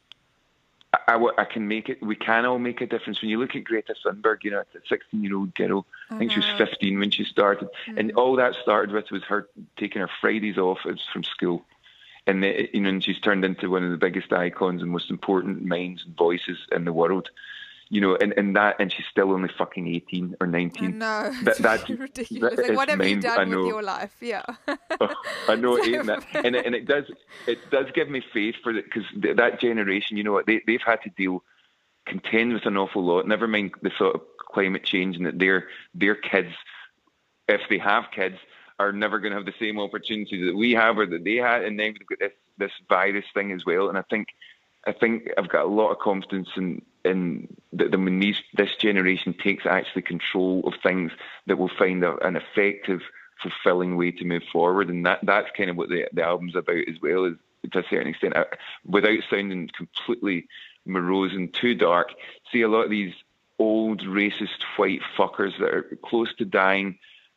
I, I, I can make it, we can all make a difference. When you look at Greta Thunberg, you know, a sixteen-year-old girl, I, I think she was fifteen when she started, mm-hmm. and all that started with was her taking her Fridays off from school. And, the, you know, and she's turned into one of the biggest icons and most important minds and voices in the world. You know, and, and that, and she's still only fucking eighteen or nineteen. No, that, that's ridiculous. That, like, what have mind, you done with your life? Yeah. oh, I know, it ain't that, and it, and it does, it does give me faith for it, because that generation, you know what, they they've had to deal, contend with an awful lot. Never mind the sort of climate change, and that their their kids, if they have kids, are never going to have the same opportunities that we have or that they had, and then we've got this this virus thing as well. And I think. I think I've got a lot of confidence in in that when these this generation takes actually control of things, that we'll find a, an effective, fulfilling way to move forward, and that that's kind of what the the album's about as well, is to a certain extent, I, without sounding completely morose and too dark. See, a lot of these old racist white fuckers that are close to dying.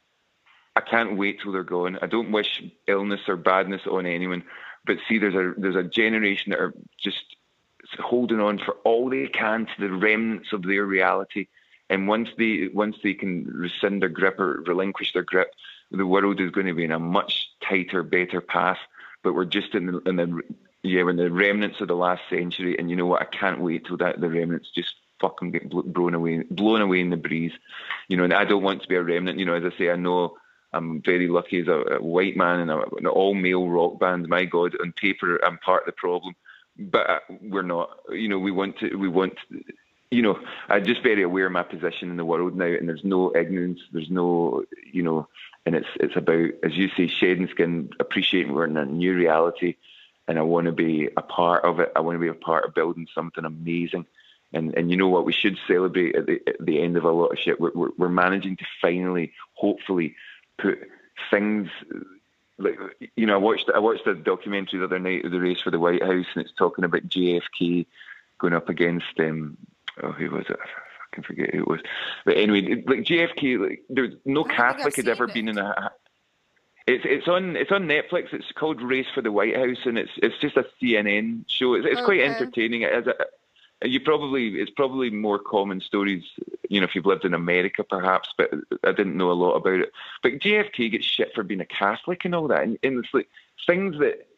I can't wait till they're gone. I don't wish illness or badness on anyone. But see, there's a there's a generation that are just holding on for all they can to the remnants of their reality, and once they once they can rescind their grip or relinquish their grip, the world is going to be in a much tighter, better path. But we're just in the, in the yeah, we're in the remnants of the last century, and you know what? I can't wait till that the remnants just fucking get blown away, blown away in the breeze. You know, and I don't want to be a remnant. You know, as I say, I know. I'm very lucky as a, a white man in an all-male rock band. My God, on paper, I'm part of the problem, but we're not. You know, we want to. We want. To, you know, I'm just very aware of my position in the world now, and there's no ignorance. There's no, you know, and it's it's about, as you say, shedding skin, appreciating we're in a new reality, and I want to be a part of it. I want to be a part of building something amazing. And and you know what? We should celebrate at the at the end of a lot of shit. We're we're, we're managing to finally, hopefully, put things like, you know, I watched I watched a documentary the other night of the race for the White House, and it's talking about J F K going up against um oh who was it? I can forget who it was. But anyway, like J F K, like there's no Catholic had ever it. been in a. It's it's on it's on Netflix. It's called Race for the White House, and it's it's just a C N N show. It's, it's okay. quite entertaining. It is a, You probably it's probably more common stories, you know, if you've lived in America perhaps, but I didn't know a lot about it. But J F K gets shit for being a Catholic and all that, and, and it's like things that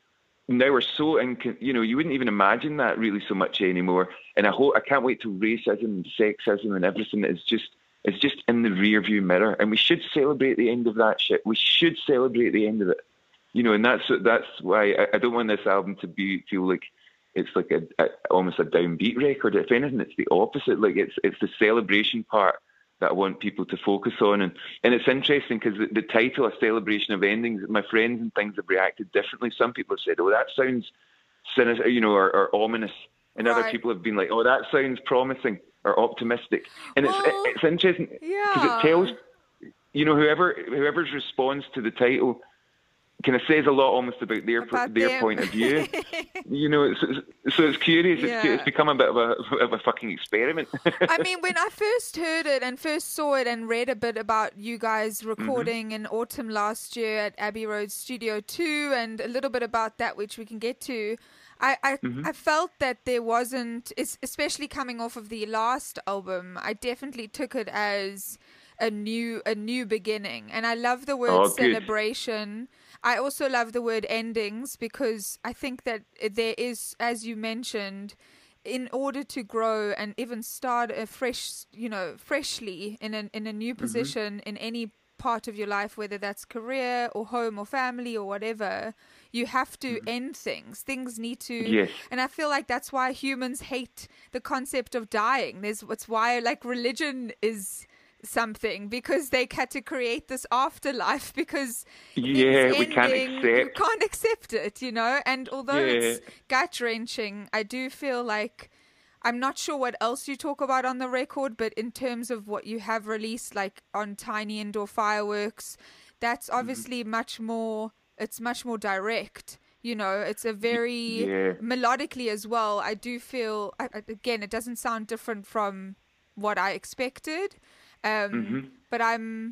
now we're so in, you know, you wouldn't even imagine that really so much anymore. And I hope, I can't wait till racism and sexism and everything is just, it's just in the rear view mirror. And we should celebrate the end of that shit. We should celebrate the end of it. You know, and that's, that's why I, I don't want this album to be, feel like it's like a, a almost a downbeat record. If anything, it's the opposite. Like it's, it's the celebration part that I want people to focus on. And, and it's interesting because the, the title, A Celebration of Endings, my friends and things have reacted differently. Some people have said, oh, that sounds sinister, you know, or, or ominous. And right. other people have been like, oh, that sounds promising or optimistic. And well, it's it's interesting because yeah. it tells, you know, whoever whoever's response to the title kind of says a lot almost about their about their them. point of view. You know, so, so it's curious. Yeah. It's, it's become a bit of a, of a fucking experiment. I mean, when I first heard it and first saw it and read a bit about you guys recording mm-hmm. in autumn last year at Abbey Road Studio two and a little bit about that, which we can get to, I I, mm-hmm. I felt that there wasn't, especially coming off of the last album, I definitely took it as a new a new beginning. And I love the word oh, celebration. I also love the word endings because I think that there is, as you mentioned, in order to grow and even start a fresh, you know, freshly in a, in a new position mm-hmm. in any part of your life, whether that's career or home or family or whatever, you have to mm-hmm. end things. Things need to, yes. and I feel like that's why humans hate the concept of dying. There's, it's why like religion is something, because they had to create this afterlife because yeah we ending, can't accept you can't accept it, you know. And although yeah. it's gut wrenching, I do feel like, I'm not sure what else you talk about on the record, but in terms of what you have released, like on Tiny Indoor Fireworks, that's obviously mm-hmm. much more, it's much more direct. You know, it's a very yeah. melodically as well. I do feel, again, it doesn't sound different from what I expected. Um, mm-hmm. But I'm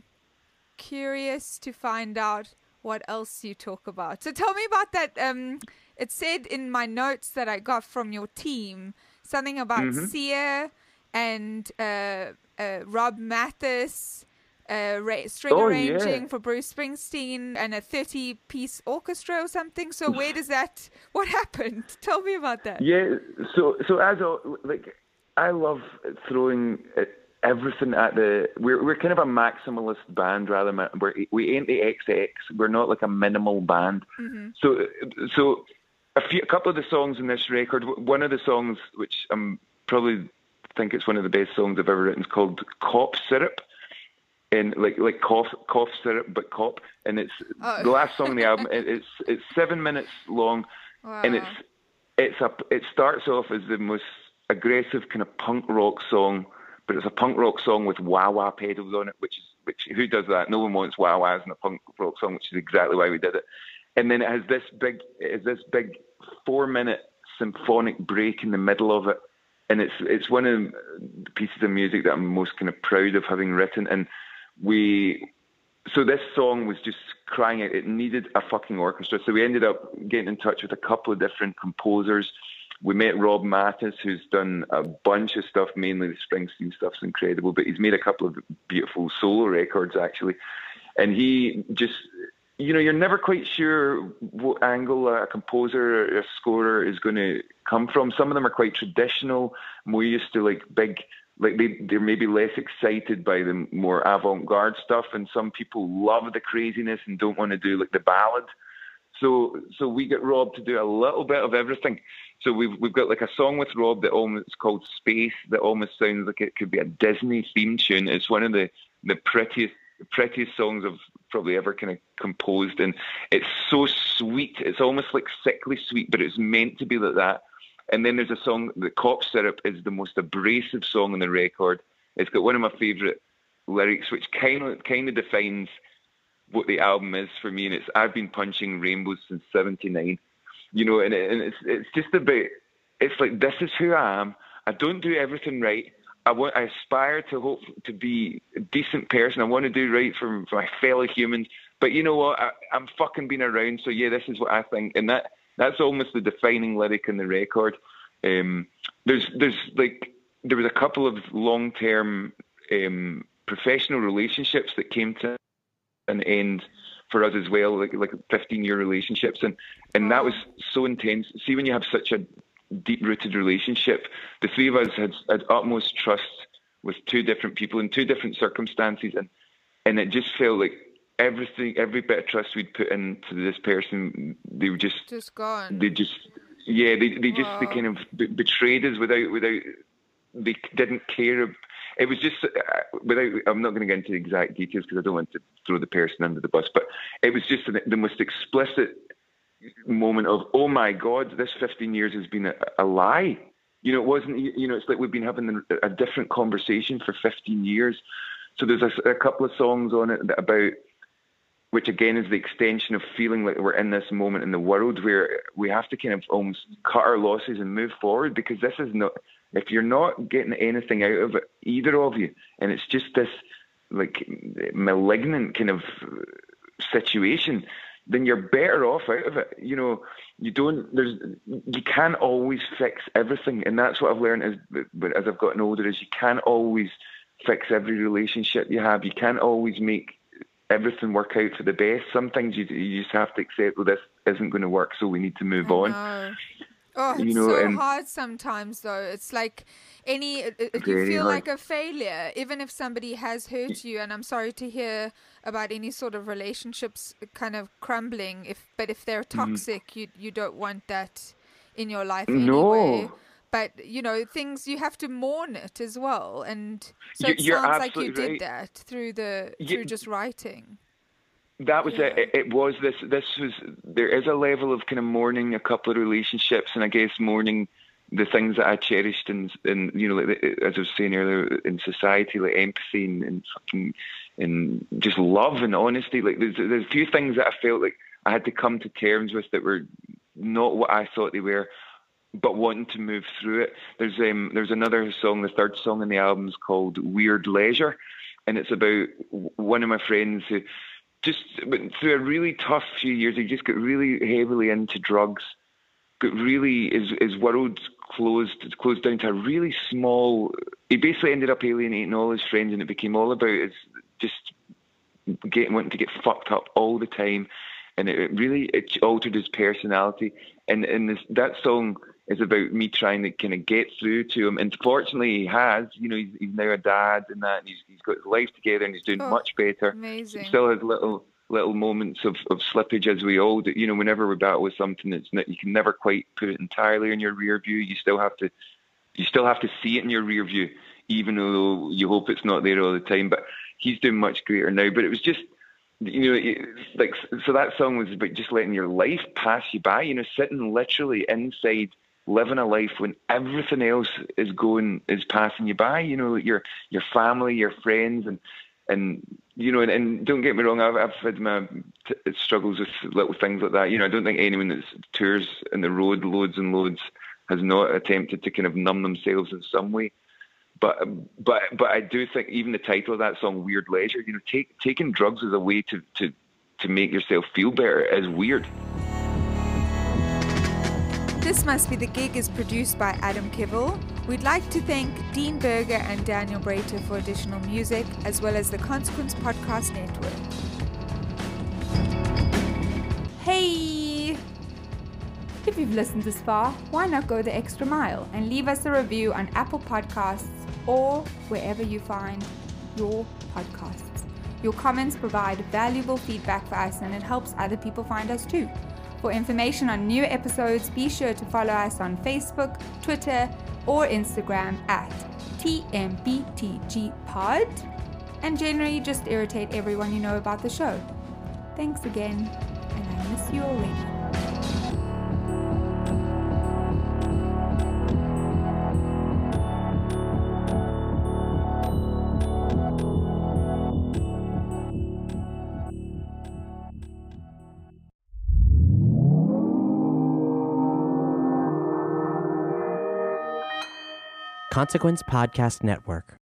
curious to find out what else you talk about. So tell me about that. Um, it said in my notes that I got from your team something about mm-hmm. Sia and uh, uh, Rob Mathis uh, ra- string oh, arranging yeah. for Bruce Springsteen and a thirty-piece orchestra or something. So where does that? What happened? Tell me about that. Yeah. So so as a, like I love throwing it. Everything at the we're we're kind of a maximalist band rather than we're, we ain't the X X. We're not like a minimal band. Mm-hmm. So so a few a couple of the songs in this record. One of the songs, which I'm probably think it's one of the best songs I've ever written, is called "Cop Syrup," and like like cough cough syrup but cop. And it's oh. the last song on the album. It, it's it's seven minutes long, wow. and it's it's a it starts off as the most aggressive kind of punk rock song. But it's a punk rock song with wah-wah pedals on it, which is which who does that? No one wants wah-wahs in a punk rock song, which is exactly why we did it. And then it has this big, it has this big four-minute symphonic break in the middle of it, and it's it's one of the pieces of music that I'm most kind of proud of having written. And we, so this song was just crying out. It needed a fucking orchestra. So we ended up getting in touch with a couple of different composers. We met Rob Mathis, who's done a bunch of stuff, mainly the Springsteen stuff's incredible, but he's made a couple of beautiful solo records, actually. And he just, you know, you're never quite sure what angle a composer or a scorer is going to come from. Some of them are quite traditional, more used to like big, like they, they're maybe less excited by the more avant-garde stuff, and some people love the craziness and don't want to do like the ballad. So so we get Rob to do a little bit of everything. So we've we've got like a song with Rob that almost, it's called Space, that almost sounds like it could be a Disney theme tune. It's one of the, the prettiest the prettiest songs I've probably ever kind of composed, and it's so sweet. It's almost like sickly sweet, but it's meant to be like that. And then there's a song, the Cop Syrup is the most abrasive song on the record. It's got one of my favourite lyrics, which kind of kind of defines what the album is for me, and it's I've been punching rainbows since seventy-nine, you know, and, it, and it's it's just about, it's like, this is who I am. I don't do everything right. I want, I aspire to hope to be a decent person. I want to do right for, for my fellow humans, but you know what? I, I'm fucking been around, so yeah, this is what I think, and that that's almost the defining lyric in the record. Um, there's there's like there was a couple of long term um, professional relationships that came to an end for for us as well, like like fifteen year relationships, and and that was so intense. See, when you have such a deep rooted relationship, the three of us had, had utmost trust with two different people in two different circumstances, and and it just felt like everything, every bit of trust we'd put into this person, they were just just gone. They just yeah, they they just Wow. they kind of b- betrayed us without without they didn't care. It was just, uh, without, I'm not going to get into the exact details because I don't want to throw the person under the bus, but it was just the, the most explicit moment of, oh my God, this fifteen years has been a, a lie. You know, it wasn't, you know, it's like we've been having a, a different conversation for fifteen years. So there's a, a couple of songs on it that about, which again is the extension of feeling like we're in this moment in the world where we have to kind of almost cut our losses and move forward, because this is not, if you're not getting anything out of it, either of you, and it's just this like malignant kind of situation, then you're better off out of it. You know, you don't, there's, you can't always fix everything. And that's what I've learned as, as I've gotten older, is you can't always fix every relationship you have. You can't always make everything work out for the best. Some things you, you just have to accept, well, this isn't going to work, so we need to move I on. know. Oh, it's You know, so and- hard sometimes, though. It's like any, it, it- you Very feel hard. like a failure, even if somebody has hurt you. And I'm sorry to hear about any sort of relationships kind of crumbling. If but if they're Mm-hmm. toxic, you you don't want that in your life No. anyway. But you know, things, you have to mourn it as well. And so You- it you're sounds like you absolutely did right. that through the You- through just writing. That was Yeah. it. it. It was this. This was. There is a level of kind of mourning a couple of relationships, and I guess mourning the things that I cherished, and and you know, like, as I was saying earlier, in society, like empathy and, and fucking and just love and honesty. Like there's there's a few things that I felt like I had to come to terms with that were not what I thought they were, but wanting to move through it. There's um there's another song, the third song in the album is called Weird Leisure, and it's about one of my friends who just went through a really tough few years. He just got really heavily into drugs, got really, his, his world closed closed down to a really small, he basically ended up alienating all his friends, and it became all about his just getting, wanting to get fucked up all the time. And it, it really, it altered his personality. And, and this, that song is about me trying to kind of get through to him. And fortunately he has, you know, he's, he's now a dad and that, and he's, he's got his life together and he's doing Oh, much better. amazing. He still has little, little moments of, of slippage, as we all do. You know, whenever we battle with something that's not, you can never quite put it entirely in your rear view. You still have to, you still have to see it in your rear view, even though you hope it's not there all the time. But he's doing much greater now. But it was just, you know, it- like, so that song was about just letting your life pass you by, you know, sitting literally inside, living a life when everything else is going, is passing you by, you know, your, your family, your friends, and, and, you know, and, and don't get me wrong, I've, I've had my t- struggles with little things like that. You know, I don't think anyone that tours in the road loads and loads has not attempted to kind of numb themselves in some way. But but but I do think even the title of that song, Weird Leisure, you know, take, taking drugs as a way to, to, to make yourself feel better is weird. This Must Be the Gig is produced by Adam Kivell. We'd like to thank Dean Berger and Daniel Brater for additional music, as well as the Consequence Podcast Network. Hey! If you've listened this far, why not go the extra mile and leave us a review on Apple Podcasts or wherever you find your podcasts. Your comments provide valuable feedback for us, and it helps other people find us too. For information on new episodes, be sure to follow us on Facebook, Twitter, or Instagram at T M B T G Pod, and generally just irritate everyone you know about the show. Thanks again, and I miss you already. Consequence Podcast Network.